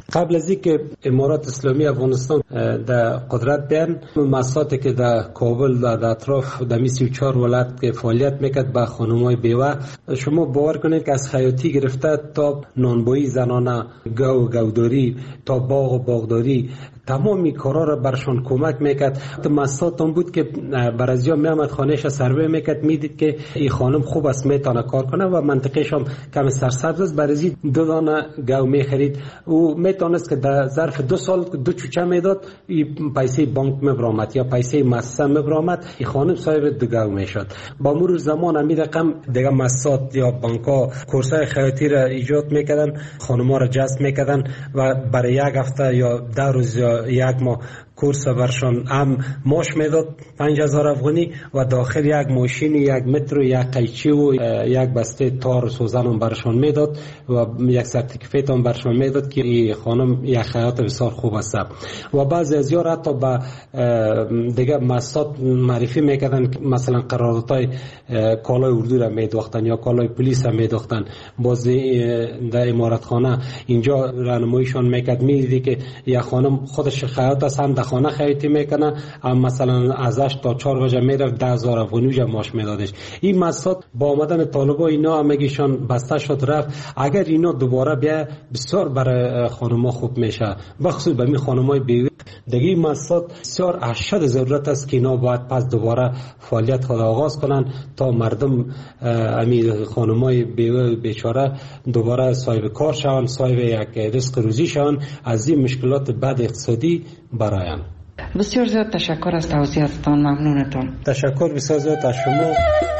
قبل از اینکه امارات اسلامی افغانستان در قدرت بیان، مؤسساتی که در کابل در اطراف در سی و چهار ولایت که فعالیت میکرد با خانم‌های بیوه، شما باور کنید که از خیاطی گرفته تا نانبایی زنانه، گو و گوداری تا باغ و باغداری، تمامی کارا را برشان کمک میکرد. مؤسسات هم بود که برازیا میامد خانهش سروی میکرد، میدید که این خانم خوب است میتونه کار کنه و منطقهش هم کم سرسبز است، برازی دو دانه گو میخرید و میتونست که در ظرف دو سال دو چوچه میداد، این پیسه بانک میبرامد یا پیسه مؤسسه میبرامد، این خانم صاحب دو گو میشد. با مرور زمان امید رقم دیگه مؤسسات یا بانک‌ها کورسای خیاطی را ایجاد میکردن، خانم‌ها را جذب میکردن و برای یک هفته یا ده روز یا یک ماه کورس برشان هم ماش میداد پنج هزار افغانی و داخل یک ماشین، یک متر، یک قیچی و یک بسته تار و سوزن هم برشان میداد و یک سرتیفیکت هم برشان میداد که این خانم یک خیاط بسیار خوب است. و بعضی از یار حتی با دیگه مؤسسات معرفی میکردن، مثلا قراردادهای کالای اردو را میدوختن یا کالای پلیس را میدوختن. باز در امارتخانه اینجا راهنماییشان میکرد، میدیدی که یک خانم خودش خیاط است، هم خانه خیاطی میکنه، هم مثلا ازش تا چهار بجه میرفت ده هزار افغانی جا ماش میدادش. این مؤسسات با آمدن طالبا اینا همگیشان بسته شد رفت. اگر اینا دوباره بیا بسیار برای خانم‌ها خوب میشه، بخصوص به می خانم‌های بیوه. دیگه این مؤسسات بسیار اشد ضرورت است که اینا باید پس دوباره فعالیت خود آغاز کنن تا مردم امید خانم‌های بیوه بیچاره دوباره صاحب کار شون، صاحب یک رزق روزی شون، از این مشکلات بد اقتصادی برایم. بسیار زیاد تشکر از توضیحاتتان، ممنونتان. تشکر بسیار زیاد از شما.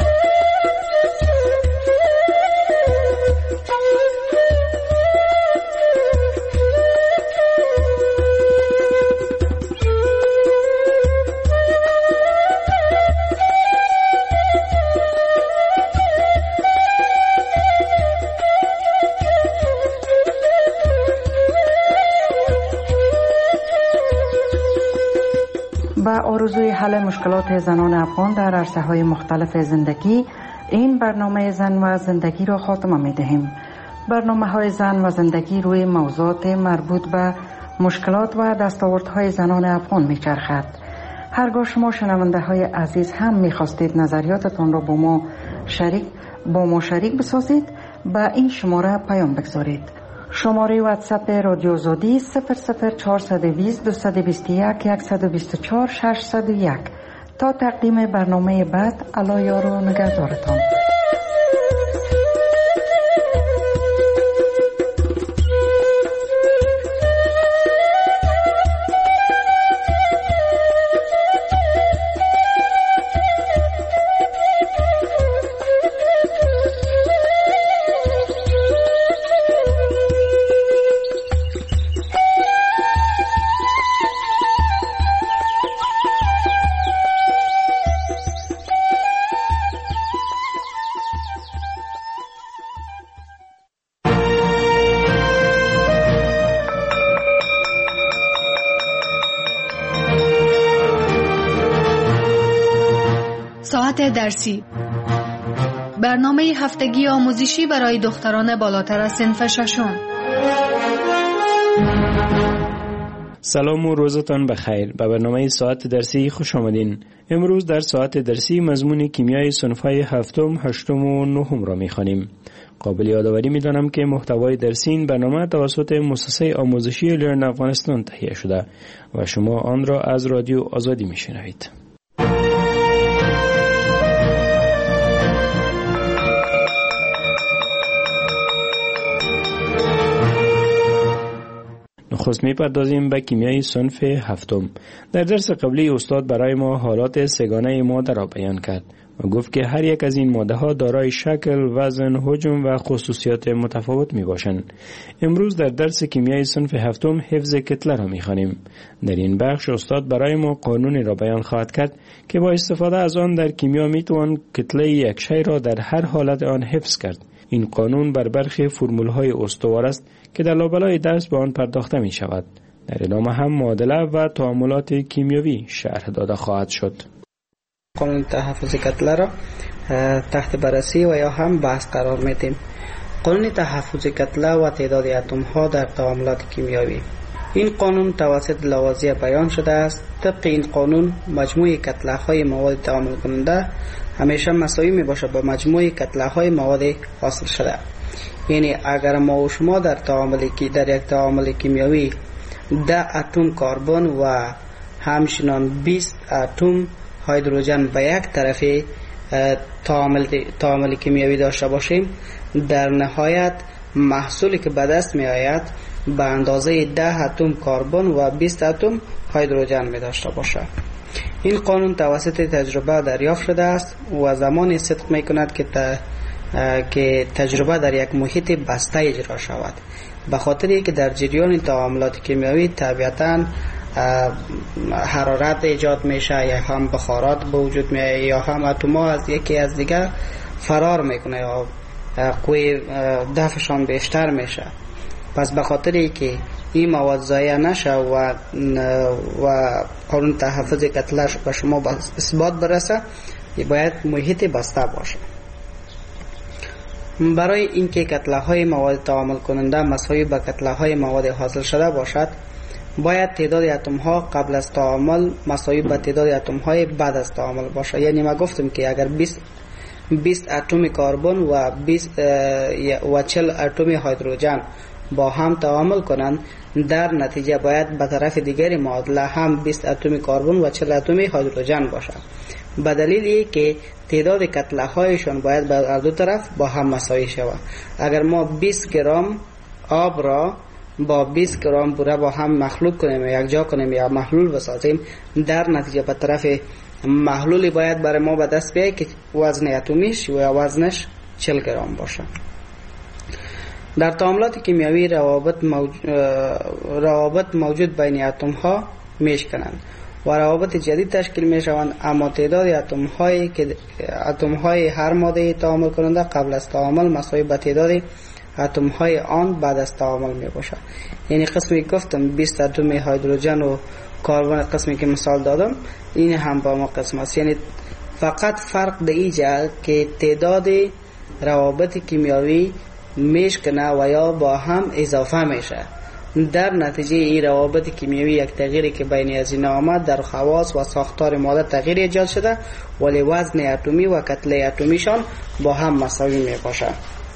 آرزوی حل مشکلات زنان افغان در عرصه‌های مختلف زندگی، این برنامه زن و زندگی را خاتمه می‌دهیم. برنامه‌های زن و زندگی روی موضوعات مربوط به مشکلات و دستاوردهای زنان افغان می‌چرخد. هرگاه شما شنونده‌های عزیز هم می‌خواستید نظریاتتان را با ما شریک با ما شریک بسازید، به این شماره پیام بگذارید. شماره واتساپ رادیو آزادی صفر صفر چهارصد و بیست دویست و بیست و یک صد و بیست و چهار ششصد و یک. تا تقدیم برنامه بعد، الله یار و نگهدارتان. درسی، برنامه هفتگی آموزشی برای دختران بالاتر از صنف ششم. سلام و روزتان بخیر. به برنامه ساعت درسی خوش آمدین. امروز در ساعت درسی مضمون کیمیای صنف‌های هفتم، هشتم و نهم را می‌خوانیم. قابل یادآوری می‌دانم که محتوای درسی این برنامه توسط مؤسسه آموزشی لرن افغانستان تهیه شده و شما آن را از رادیو آزادی می‌شنوید. نخست می‌پردازیم به کیمیای صنف هفتم. در درس قبلی استاد برای ما حالات سگانه ماده را بیان کرد و گفت که هر یک از این ماده ها دارای شکل، وزن، حجم و خصوصیات متفاوت می باشند. امروز در درس کیمیای صنف هفتم حفظ کتله را می خوانیم. در این بخش استاد برای ما قانونی را بیان خواهد کرد که با استفاده از آن در کیمیا می توان کتله یک شی را در هر حالت آن حفظ کرد. این قانون بر برخی فرمول‌های استوار است که در لابلای درس به آن پرداخته می شود. در ادامه هم معادله و تعاملات کیمیاوی شرح داده خواهد شد. قانون تحفظ کتله را تحت بررسی و یا هم بحث قرار میدیم. قانون تحفظ کتله و تعداد اتم ها در تعاملات کیمیایی. این قانون توسط لاوازیه بیان شده است. طبق این قانون مجموع کتله های مواد تعامل کننده همیشه مساوی می باشد با مجموع کتله های مواد حاصل شده. یعنی اگر ما و شما در تعامل کی در یک تعامل کیمیایی ده اتم کربن و همچنین بیست اتم هیدروژن به یک طرف تعامل تعامل کیمیایی داشته باشیم، در نهایت محصولی که به دست می آید به اندازه ده اتم کربن و بیست اتم هیدروژن می داشته باشد. این قانون توسط تجربه دریافت شده است و زمانی صدق می کند که ت... که تجربه در یک محیط بسته اجرا شود، به خاطر که در جریان تعاملات کیمیایی طبیعتاً حرارت ایجاد میشه یا هم بخارات به وجود میاد یا هم اتم‌ها از یکی از دیگر فرار میکنه یا قوی دفعشان بیشتر میشه. پس به خاطر که این مواد ضایع نشه و و قانون تحفظ کتله‌اش به شما اثبات برسه، باید محیط بسته باشه. برای اینکه کتله های مواد تعامل کننده مساوی با کتله های مواد حاصل شده باشد، باید تعداد اتم ها قبل از تعامل مساوی با تعداد اتم های بعد از تعامل باشه. یعنی ما گفتم که اگر بیست بیست اتم کربن و بیست و چهل اتم هیدروژن با هم تعامل کنند، در نتیجه باید به طرف دیگری معادله هم بیست اتم کربن و چهل اتم هیدروژن باشد، به دلیلی که تعداد کتله هایشان باید به هر دو طرف با هم مساوی شود. اگر ما بیست گرم آب را با بیست گرم بوره با هم مخلوط کنیم یا یک جا کنیم یا محلول بسازیم، در نتیجه به طرف محلولی باید برای ما به دست بیاید که وزن اتمیش و وزنش چهل گرم باشه. در تعاملات کیمیایی روابط موجود, روابط موجود بین اتم ها میشکنند و روابط جدید تشکیل می شوند، اما تعداد اتم هایی که اتم های هر ماده تعامل کننده قبل از تعامل مساوی با تعداد اتم های آن بعد از تعامل می باشد. یعنی قسمی گفتم بیست اتم هیدروژن و کربن، قسمی که مثال دادم این هم با ما قسم است. یعنی فقط فرق در اینجا که تعداد روابط کیمیایی میشکنه و یا با هم اضافه میشه. در نتیجه این روابط کیمیایی یک تغییری که بین از این آمد در خواص و ساختار ماده تغییر ایجاد شده، ولی وزن اتمی و کتله اتمیشان با هم مساوی می باشند.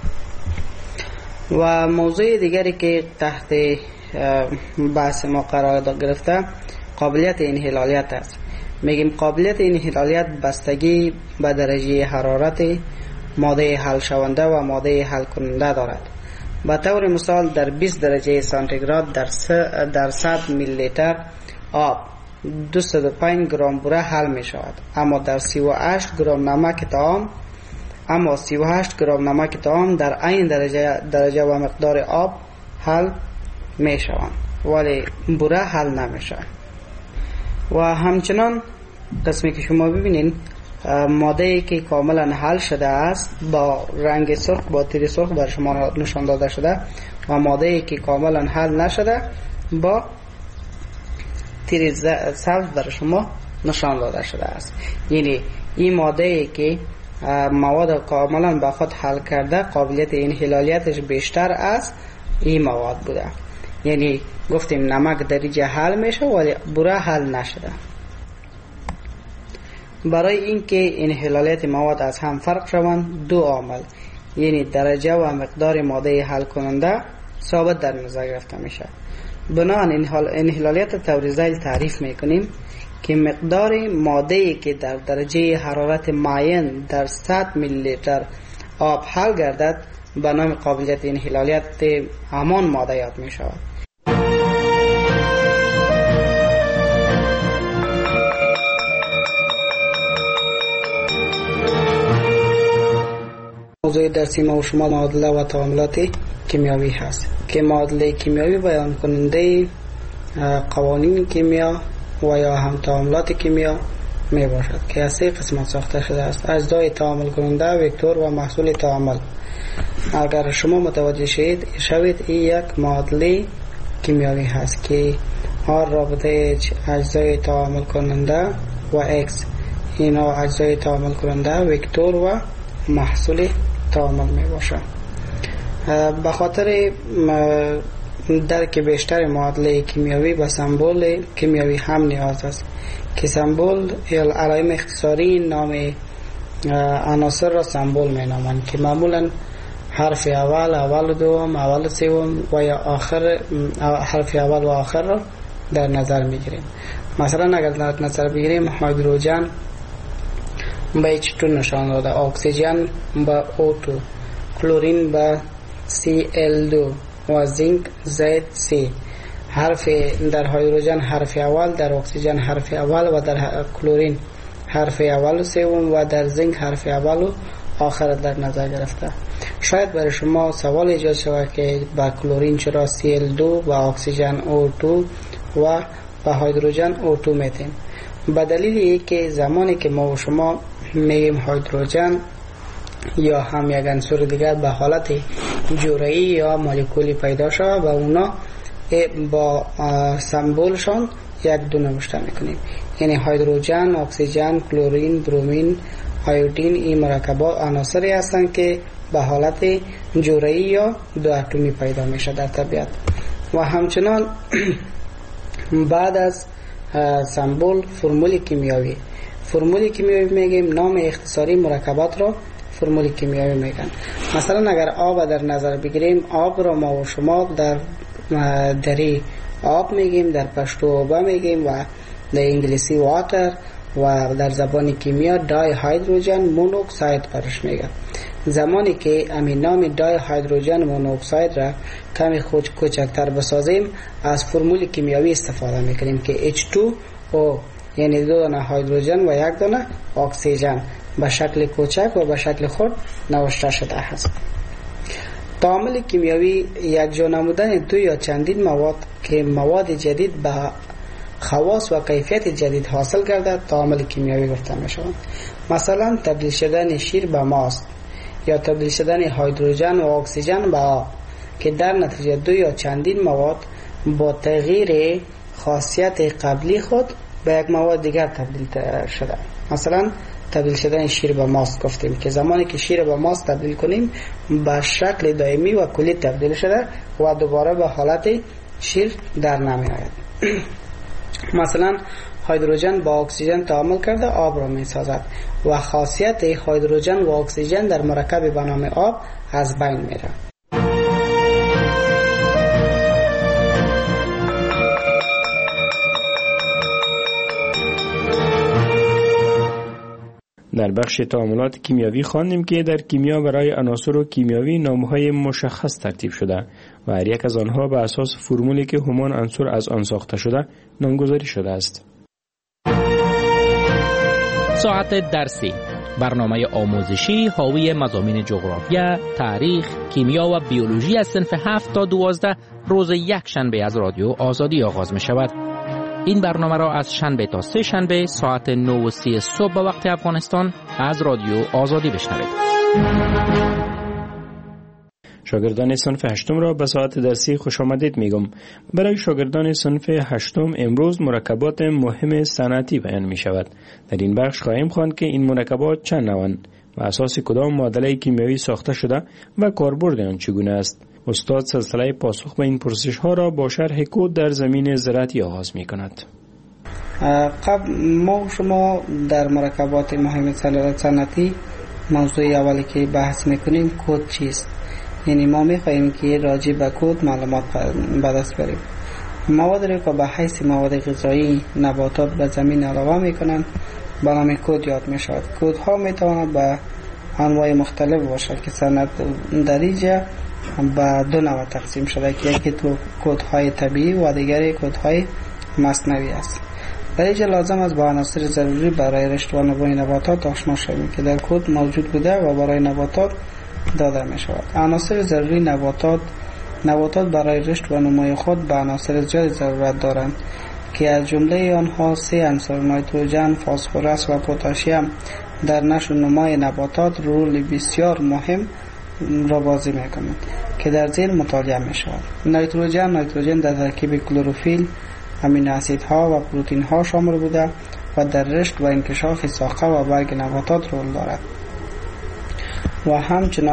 و موضوع دیگری که تحت بحث ما قرار گرفته قابلیت انحلالیت است. میگیم قابلیت انحلالیت بستگی به درجه حرارت ماده حل شونده و ماده حل کننده دارد. به طور مثال در بیست درجه سانتیگراد در در صد میلی لیتر آب دویست و پنج گرم بوره حل می شود، اما در سی و هشت گرم نمک طعام اما سی و هشت گرم نمک طعام در عین درجه درجه و مقدار آب حل می شوند، ولی بوره حل نمی شود. و همچنان قسمی که شما ببینید ماده که کاملا حل شده است با رنگ سرخ با تیر سرخ بر شما نشان داده شده و ماده که کاملا حل نشده با تیر سبز بر شما نشان داده شده است. یعنی این ماده که مواد کاملا با خود حل کرده قابلیت انحلالیتش بیشتر از این مواد بوده. یعنی گفتیم نمک درجه حل میشه ولی بوره حل نشده. برای اینکه انحلالیت مواد از هم فرق شوند دو عامل یعنی درجه و مقدار ماده حل کننده ثابت در نظر گرفته میشه. بنابراین انحلالیت طور ذیل تعریف میکنیم که مقدار ماده‌ای که در درجه حرارت معین در صد میلی لیتر آب حل گردد به نام قابلیت انحلالیت همان ماده یاد می شود. موضوع درسی ما و شما معادله و تعاملات کیمیایی هست که معادله کیمیایی بیان کننده قوانین کیمیا و یا هم تعاملات کیمیا می باشد که از سه قسمت ساخته شده است: اجزای تعامل کننده، وکتور و محصول تعامل. اگر شما متوجه شوید شوید این یک معادله کیمیایی هست که هر رابطه اجزای تعامل کننده و اکس اینا اجزای تعامل کننده، وکتور و محصول تعامل می باشد. به خاطر درک بیشتر معادله کیمیایی به سمبل کیمیایی هم نیاز است که سمبل یا علائم اختصاری نام عناصر را سمبل می نامند که معمولا حرف اول، اول دوم، اول سوم و یا آخر حرف اول و آخر را در نظر می گیریم. مثلا اگر در نظر بگیریم هیدروژن به اچ دو نشان داده، اکسیژن به او دو، کلورین به سی ال دو و زینک زد سی. حرف در هیدروژن حرف اول، در اکسیژن حرف اول و در کلورین حرف اول و سوم و در زینک حرف اول و آخر در نظر گرفته. شاید برای شما سوال ایجاد شود که با کلورین چرا سی ال دو و اکسیژن او دو و با هیدروژن او دو میتیم؟ به دلیل اینکه زمانی که ما و شما میگیم هیدروژن یا هم یک عنصر دیگر به حالت جرعه‌ای یا مولکولی پیدا شود و اونا با سمبولشان یک دو نوشته میکنیم. یعنی هیدروژن، اکسیژن، کلورین، برومین، آیودین این مرکبات عناصری هستند که به حالت جرعه‌ای یا دو اتمی پیدا میشه در طبیعت. و همچنان بعد از سمبل فرمول کیمیایی فرمول کیمیایی میگیم، نام اختصاری مرکبات را فرمول کیمیایی میگن. مثلا اگر آب در نظر بگیریم، آب را ما و شما در دری آب میگیم، در پشتو آب میگیم و در انگلیسی واتر و در زبان کیمیا دای هیدروژن مونوکساید برش میگن. زمانی که امین نام دای هیدروژن مونوکساید را کمی خود کوچکتر بسازیم، از فرمول کیمیایی استفاده میکنیم که اچ دو او یعنی دو دانه هیدروژن و یک دانه اکسیژن به شکل کوچک و به شکل خرد نوشته شده است. تعامل کیمیایی یک جا نمودن دو یا چندین مواد که مواد جدید به خواص و کیفیت جدید حاصل کرده تعامل کیمیایی گفته می شود. مثلا تبدیل شدن شیر به ماست یا تبدیل شدن هیدروژن و اکسیژن به آب که در نتیجه دو یا چندین مواد با تغییر خاصیت قبلی خود به یک مواد دیگر تبدیل شده. مثلا تبدیل شدن شیر به ماست گفتیم که زمانی که شیر به ماست تبدیل کنیم به شکل دائمی و کلی تبدیل شده و دوباره به حالت شیر در نمی آید. مثلا هیدروژن با اکسیژن تعامل کرده آب را می سازد و خاصیت هیدروژن و اکسیژن در مرکب به نام آب از بین می رود. در بخش تعاملات کیمیایی خواندیم که در کیمیا برای عناصر و کیمیایی نامهای مشخص ترتیب شده و هر یک از آنها به اساس فرمولی که همان عنصر از آن ساخته شده نامگذاری شده است. ساعت درسی، برنامه آموزشی حاوی مضامین جغرافیا، تاریخ، کیمیا و بیولوژی از صنف هفت تا دوازده روز یک شنبه از رادیو آزادی آغاز می شود. این برنامه را از شنبه تا سه شنبه ساعت نه و سی صبح به وقت افغانستان از رادیو آزادی بشنوید. شاگردان صنف هشتم را به ساعت درسی خوش آمدید میگم. برای شاگردان صنف هشتم امروز مرکبات مهم صنعتی بیان می شود. در این بخش خواهیم خواند که این مرکبات چند نوعند و اساس کدام معادله کیمیایی ساخته شده و کاربرد آن چگونه است. استاد سلسله پاسخ به این پرسش ها را با شرح کد در زمین زراعتی آغاز می کند. قبل ما شما در مرکبات مهم صنعتی موضوع اولی که بحث میکنیم کد چیست؟ یعنی ما میخواهیم که راجع به کد معلومات به دست بریم. مواد را که به حیث مواد غذایی نباتات به زمین علاوه میکنند به نام کد یاد میشود. کد ها میتواند به انواع مختلف باشد که صنعت در اینجا به دو نوع تقسیم شده که یکی تو کدهای طبیعی و دیگری کدهای مصنوعی است. در اینجا لازم است با عناصر ضروری برای رشد و نمو نباتات آشنا شویم که در کد موجود بوده و برای نباتات داده می شود. عناصر ضروری نباتات نباتات برای رشد و نمو خود به عناصر زیاد ضرورت دارند که از جمله آنها سه عنصر نیتروژن، فسفرس و پتاسیم در نشو و نمای نباتات رول بسیار مهم را بازی میکنند که در زیر مطالعه می شود. نیتروژن نیتروژن در ترکیب کلروفیل، امینو اسیدها و پروتئین ها شامل بوده و در رشد و انکشاف ساقه و برگ نباتات رول دارد. و همچنان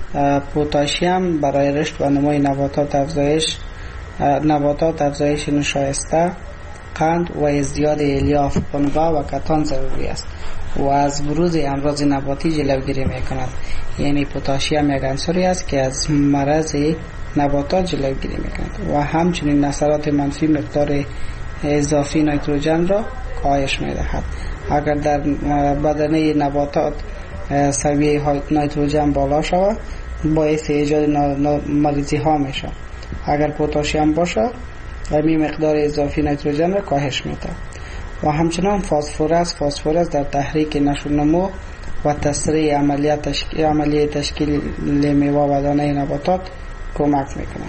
پتاسیم برای رشد و نمای نباتات افزایش نباتات افزایش نشایسته، قند و ازدیاد الیاف، پنبه و کتان ضروری است و از بروز امراض نباتی جلوگیری میکند. یعنی پتاسیم یک عنصری است که از مرض نباتات جلوگیری میکند و همچنین اثرات منفی مقدار اضافی نیتروژن را کاهش میدهد. اگر در بدنه نباتات سویه نیتروژن بالا شود باعث ایجاد مریضی ها میشه. اگر پتاسیم باشه این مقدار اضافی نیتروژن را کاهش میده. و همچنان فسفرس فسفرس در تحریک نشو نمو و تسریع عملیات تشکیل عملیه تشکیل میوه و دانه نباتات کمک میکنه.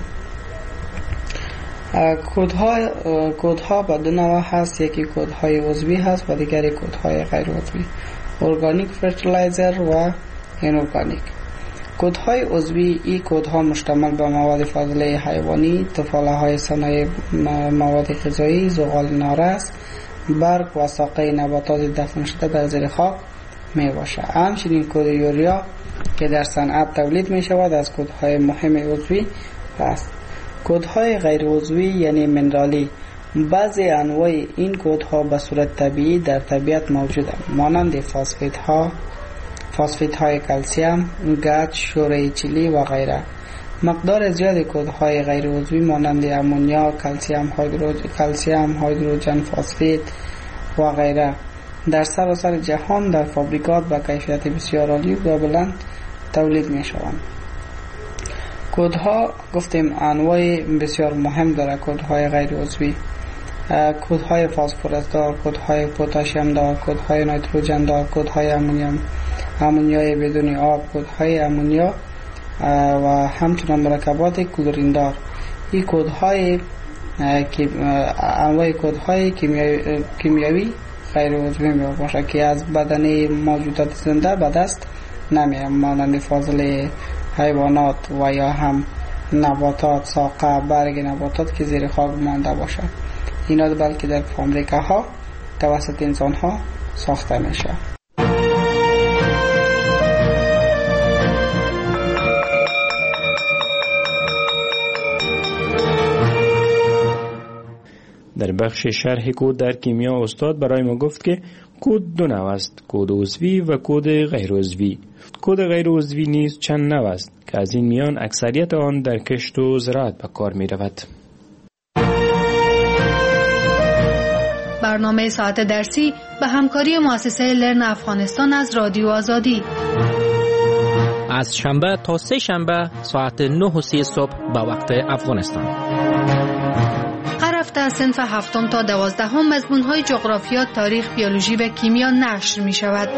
کودها کودها با دو نوع هست، یکی کودهای عضوی هست و دیگری کودهای غیر عضوی، ارگانیک فرتیلایزر و اینورگانیک. کودهای عضوی این کودها مشتمل به مواد فاضله حیوانی، تفاله های صنایع مواد غذایی، زغال نارس، برگ و ساقه نباتات دفن شده در زیر خاک می باشه. همچنین کود یوریا که در صنعت تولید می شود از کودهای مهم عضوی است. کودهای غیر عضوی یعنی منرالی، بعضی انواع این کودها به صورت طبیعی در طبیعت موجودند، مانند فاسفیت ها فاسفیت های کلسیم، گچ، شوره چلی و غیره. مقدار زیاد کودهای غیر عضوی مانند امونیا، کلسیم هیدروژن کلسیم هیدروژن فاسفیت و غیره در سراسر جهان در فابریکات با کیفیت بسیار عالی و بلند تولید می شوند. کودها گفتیم انواع بسیار مهم داره. کودهای غیر عضوی، کودهای فسفرس دار، کودهای پتاسیم دار، کودهای نیتروژن دار، کودهای امونیوم امونیای بدون آب، کودهای امونیا و همچنین مرکبات کلورین دار. این کودهای انواع کودهای کیمیایی کیمیایی غیر عضوی می باشه که از بدن موجودات زنده به دست نمیاد، مانند فاضله حیوانات و یا هم نباتات، ساقه، برگ نباتات که زیر خاک مانده باشه. اینا بلکه در فابریکه توسط انسان ها ساخته میشه. در بخش شرح کود در کیمیا استاد برای ما گفت که کود دو نوع است، کود عضوی و کود غیر عضوی. کود غیر عضوی نیز چند نوع است که از این میان اکثریت آن در کشت و زراعت به کار می رود. برنامه ساعت درسی به همکاری مؤسسه لرن افغانستان از رادیو آزادی از شنبه تا سه شنبه ساعت نه و سی صبح به وقت افغانستان. هر هفته صنف هفتم تا دوازدهم مضمون‌های جغرافیا، تاریخ، بیولوژی و کیمیا نشر می شود.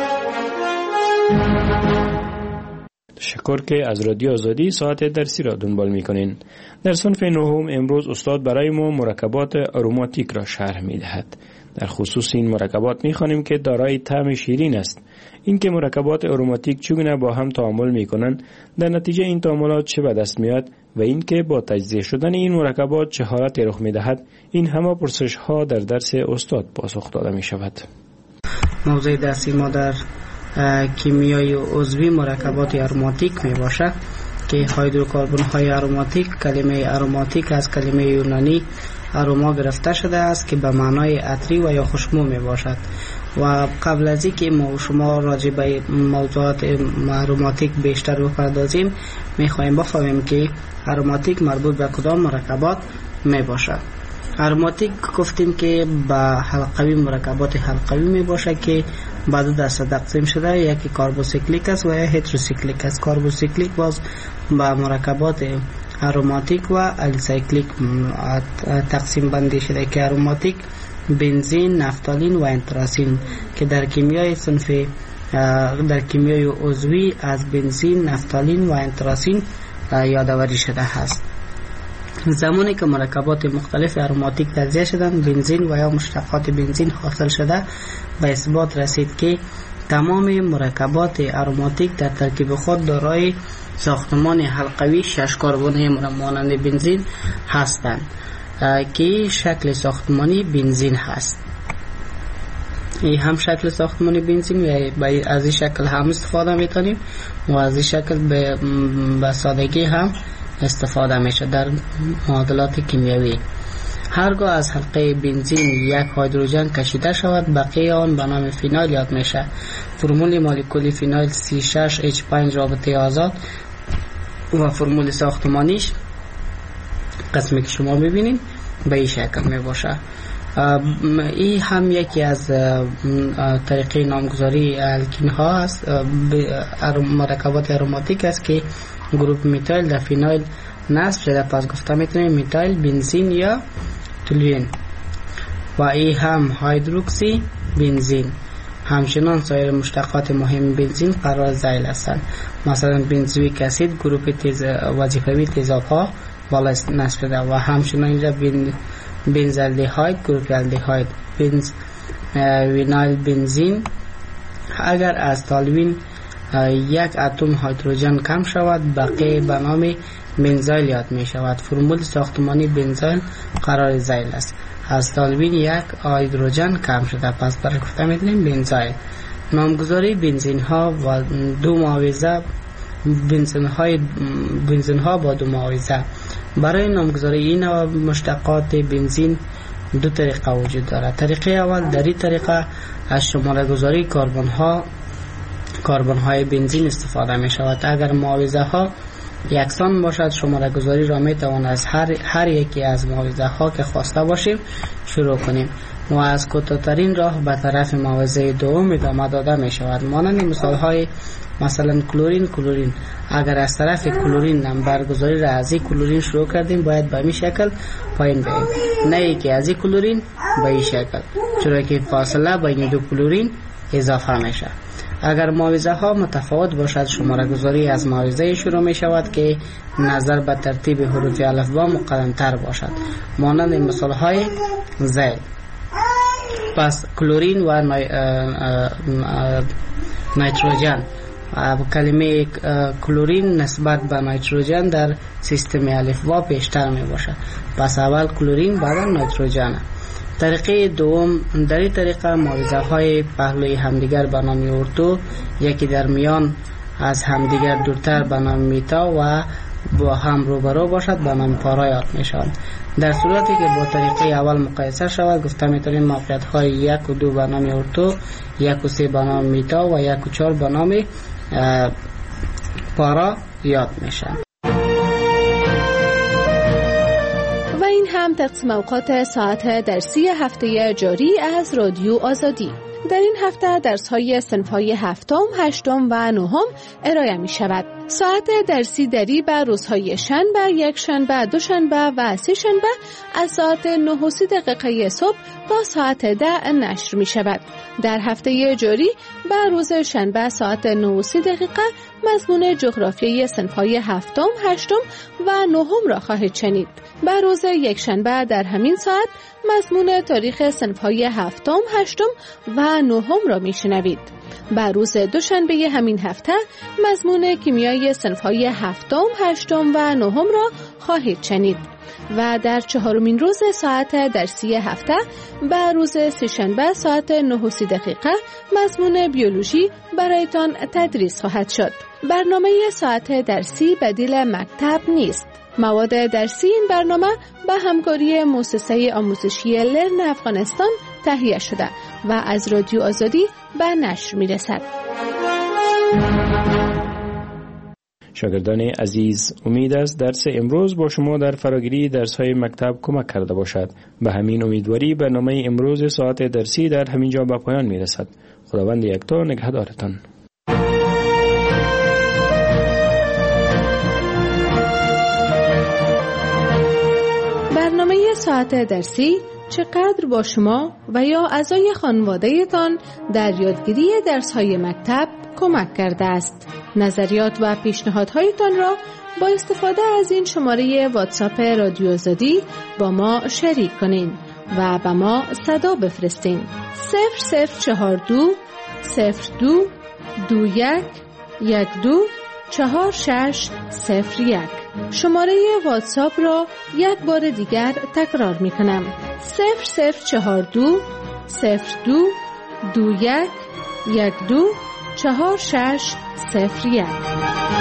تشکر که از رادیو آزادی ساعت درسی را دنبال می کنین. در صنف نهم امروز استاد برای ما مرکبات آروماتیک را شرح می دهد. در خصوص این مرکبات می خوانیم که دارای طعم شیرین است. این که مرکبات آروماتیک چگونه با هم تعامل می کنند، در نتیجه این تعاملات چه به دست میاد و این که با تجزیه شدن این مرکبات چه حالتی رخ می دهد، این همه پرسش ها در درس استاد پاسخ داده می شود. موضوع درسی ما در کیمیای عضوی مرکبات آروماتیک می باشد که هیدروکربن های آروماتیک، کلمه آروماتیک از کلمه یونانی آروما گرفته شده است که به معنای عطری و یا خوشبو می باشد. و قبل از اینکه ما شما راجع به موضوعات آروماتیک بیشتر بپردازیم، می خواهیم بفهمیم که آروماتیک مربوط به کدام مرکبات می باشد. آروماتیک گفتیم که به حلقوی مرکبات حلقوی می باشه که بعد دو دسته تقسیم شده، یکی کاربوسیکلیک است و یا هتروسیکلیک است. کاربوسیکلیک باز به مرکبات آروماتیک و الیسایکلیک تقسیم بندی شده که آروماتیک بنزین، نفتالین و انتراسین که در کیمیای صنف در کیمیای عضوی از بنزین، نفتالین و انتراسین یادآوری شده است. زمانی که مرکبات مختلف آروماتیک تجزیه شدند، بنزین و یا مشتقات بنزین حاصل شده، به اثبات رسید که تمام مرکبات آروماتیک در ترکیب خود دارای ساختمان حلقوی شش کربنی مانند بنزین هستند که شکل ساختمانی بنزین هست. این هم شکل ساختمان بنزین و از این شکل هم استفاده میتونیم و از این شکل به, به سادگی هم استفاده میشه در معادلات کیمیایی. هرگاه از حلقه بنزین یک هیدروژن کشیده شود بقیه آن به نام فینال یاد میشه. فرمول مولکولی فینال سی و شش اچ پنج رابطه آزاد و فرمول ساختمانیش قسمی که شما میبینید به این شکل میباشه. این هم یکی از طریقه نامگذاری الکین ها است، مرکبات اروماتیک است که گروپ میتایل در فینایل نصب شده. پس گفته میتونیم میتایل بنزین یا تولوئین. و این هم هیدروکسی بنزین. همچنان سایر مشتقات مهم بنزین قرار ذیل هستند. مثلا بنزویک اسید گروپ تیز وظیفوی تیزاب‌ها بالا نصب شده و همچنان اینجا بن بنزالدهاید گروپ الدهاید. بنز وینایل بنزین اگر از تالوین یک اتم هیدروژن کم شود بقیه به نام بنزایل یاد می شود. فرمول ساختمانی بنزایل قرار ذیل است. از تالوین یک هیدروژن کم شده پس برای گفته می‌دونیم بنزایل. نامگذاری بنزین ها و دو معاوضه بنزین های بنزین ها با دو معاوضه. برای نامگذاری این مشتقات بنزین دو طریقه وجود دارد. طریقه اول در این طریقه از شماره گذاری کربن ها کربن های بنزین استفاده می شود. اگر معاوضه ها یکسان باشد شماره گذاری را می توان از هر, هر یکی از معاوضه ها که خواسته باشیم شروع کنیم و از کوتاه‌ترین راه به طرف معاوضه دوم ادامه داده می شود. مانند مثال های مثلا کلورین کلورین. اگر از طرف کلورین نمبر گذاری را از این کلورین شروع کردیم باید به این شکل پایین بریم، نه ای که از این کلورین به این شکل، چرا که فاصله بین دو کلورین اضافه میشه. اگر معاوضه ها متفاوت باشد شماره گذاری از معاوضه شروع می شود که نظر به ترتیب حروف الفبا مقدم تر باشد، مانند مثال های ذیل. پس کلورین و نیتروژن. کلمه کلورین نسبت به نیتروژن در سیستم الفبا پیشتر می باشد. پس اول کلورین بعد نیتروژن. طریقه دوم، در این طریقه معاوضه های پهلوی همدیگر به نام اورتو، یکی در میان از همدیگر دورتر به نام میتا و با هم روبرو باشد به نام پارا یاد می شوند. در صورتی که با طریقه اول مقایسه شود گفته میتونیم موقعیت های یک و دو به نام اورتو، یک و سه به نام میتا و یک و چهار به نام پارا یاد میشن. و این هم تقسیم اوقات ساعت درسی هفته جاری از رادیو آزادی. در این هفته درس‌های صنف‌های هفتم، هشتم و نهم ارائه می شود. ساعت درسی دری بر روزهای شنبه، یک شنبه، دو شنبه و سه شنبه از ساعت نه و سی دقیقه صبح تا ساعت ده نشر می شود. در هفته جاری بر روز شنبه ساعت نه و سی دقیقه مضمون جغرافیای صنف‌های هفتم، هشتم و نهم را خواهید شنید. بر روز یک شنبه در همین ساعت مضمون تاریخ صنف‌های هفتم، هشتم و نهم را میشنوید. بر روز دوشنبه همین هفته مضمون کیمیای صنف‌های هفتم، هشتم و نهم را خواهید شنید. و در چهارمین روز ساعت درسی هفته بر روز سه‌شنبه ساعت نه و سی دقیقه مضمون بیولوژی برایتان تدریس خواهد شد. برنامه ساعت درسی بدیل مکتب نیست. مواد درسی این برنامه به همکاری مؤسسه آموزشی لرن افغانستان تهیه شده و از رادیو آزادی به نشر می رسد. شاگردان عزیز، امید است درس امروز با شما در فراگیری درس‌های مکتب کمک کرده باشد. به همین امیدواری برنامه امروز ساعت درسی در همین جا به پایان می رسد. خداوند یکتا نگهدارتان. برنامه ساعت درسی چقدر با شما و یا اعضای خانواده‌تان در یادگیری درس‌های مکتب کمک کرده است. نظریات و پیشنهادهایتان را با استفاده از این شماره واتساپ رادیو آزادی با ما شریک کنین و به ما صدا بفرستین. صفر صفر چهار دو صفر دو دو یک یک دو چهار شش صفر یک. شماره واتساپ را یک بار دیگر تکرار می کنم. صفر صفر چهار دو صفر دو دو یک یک دو چهار شش صفر یک.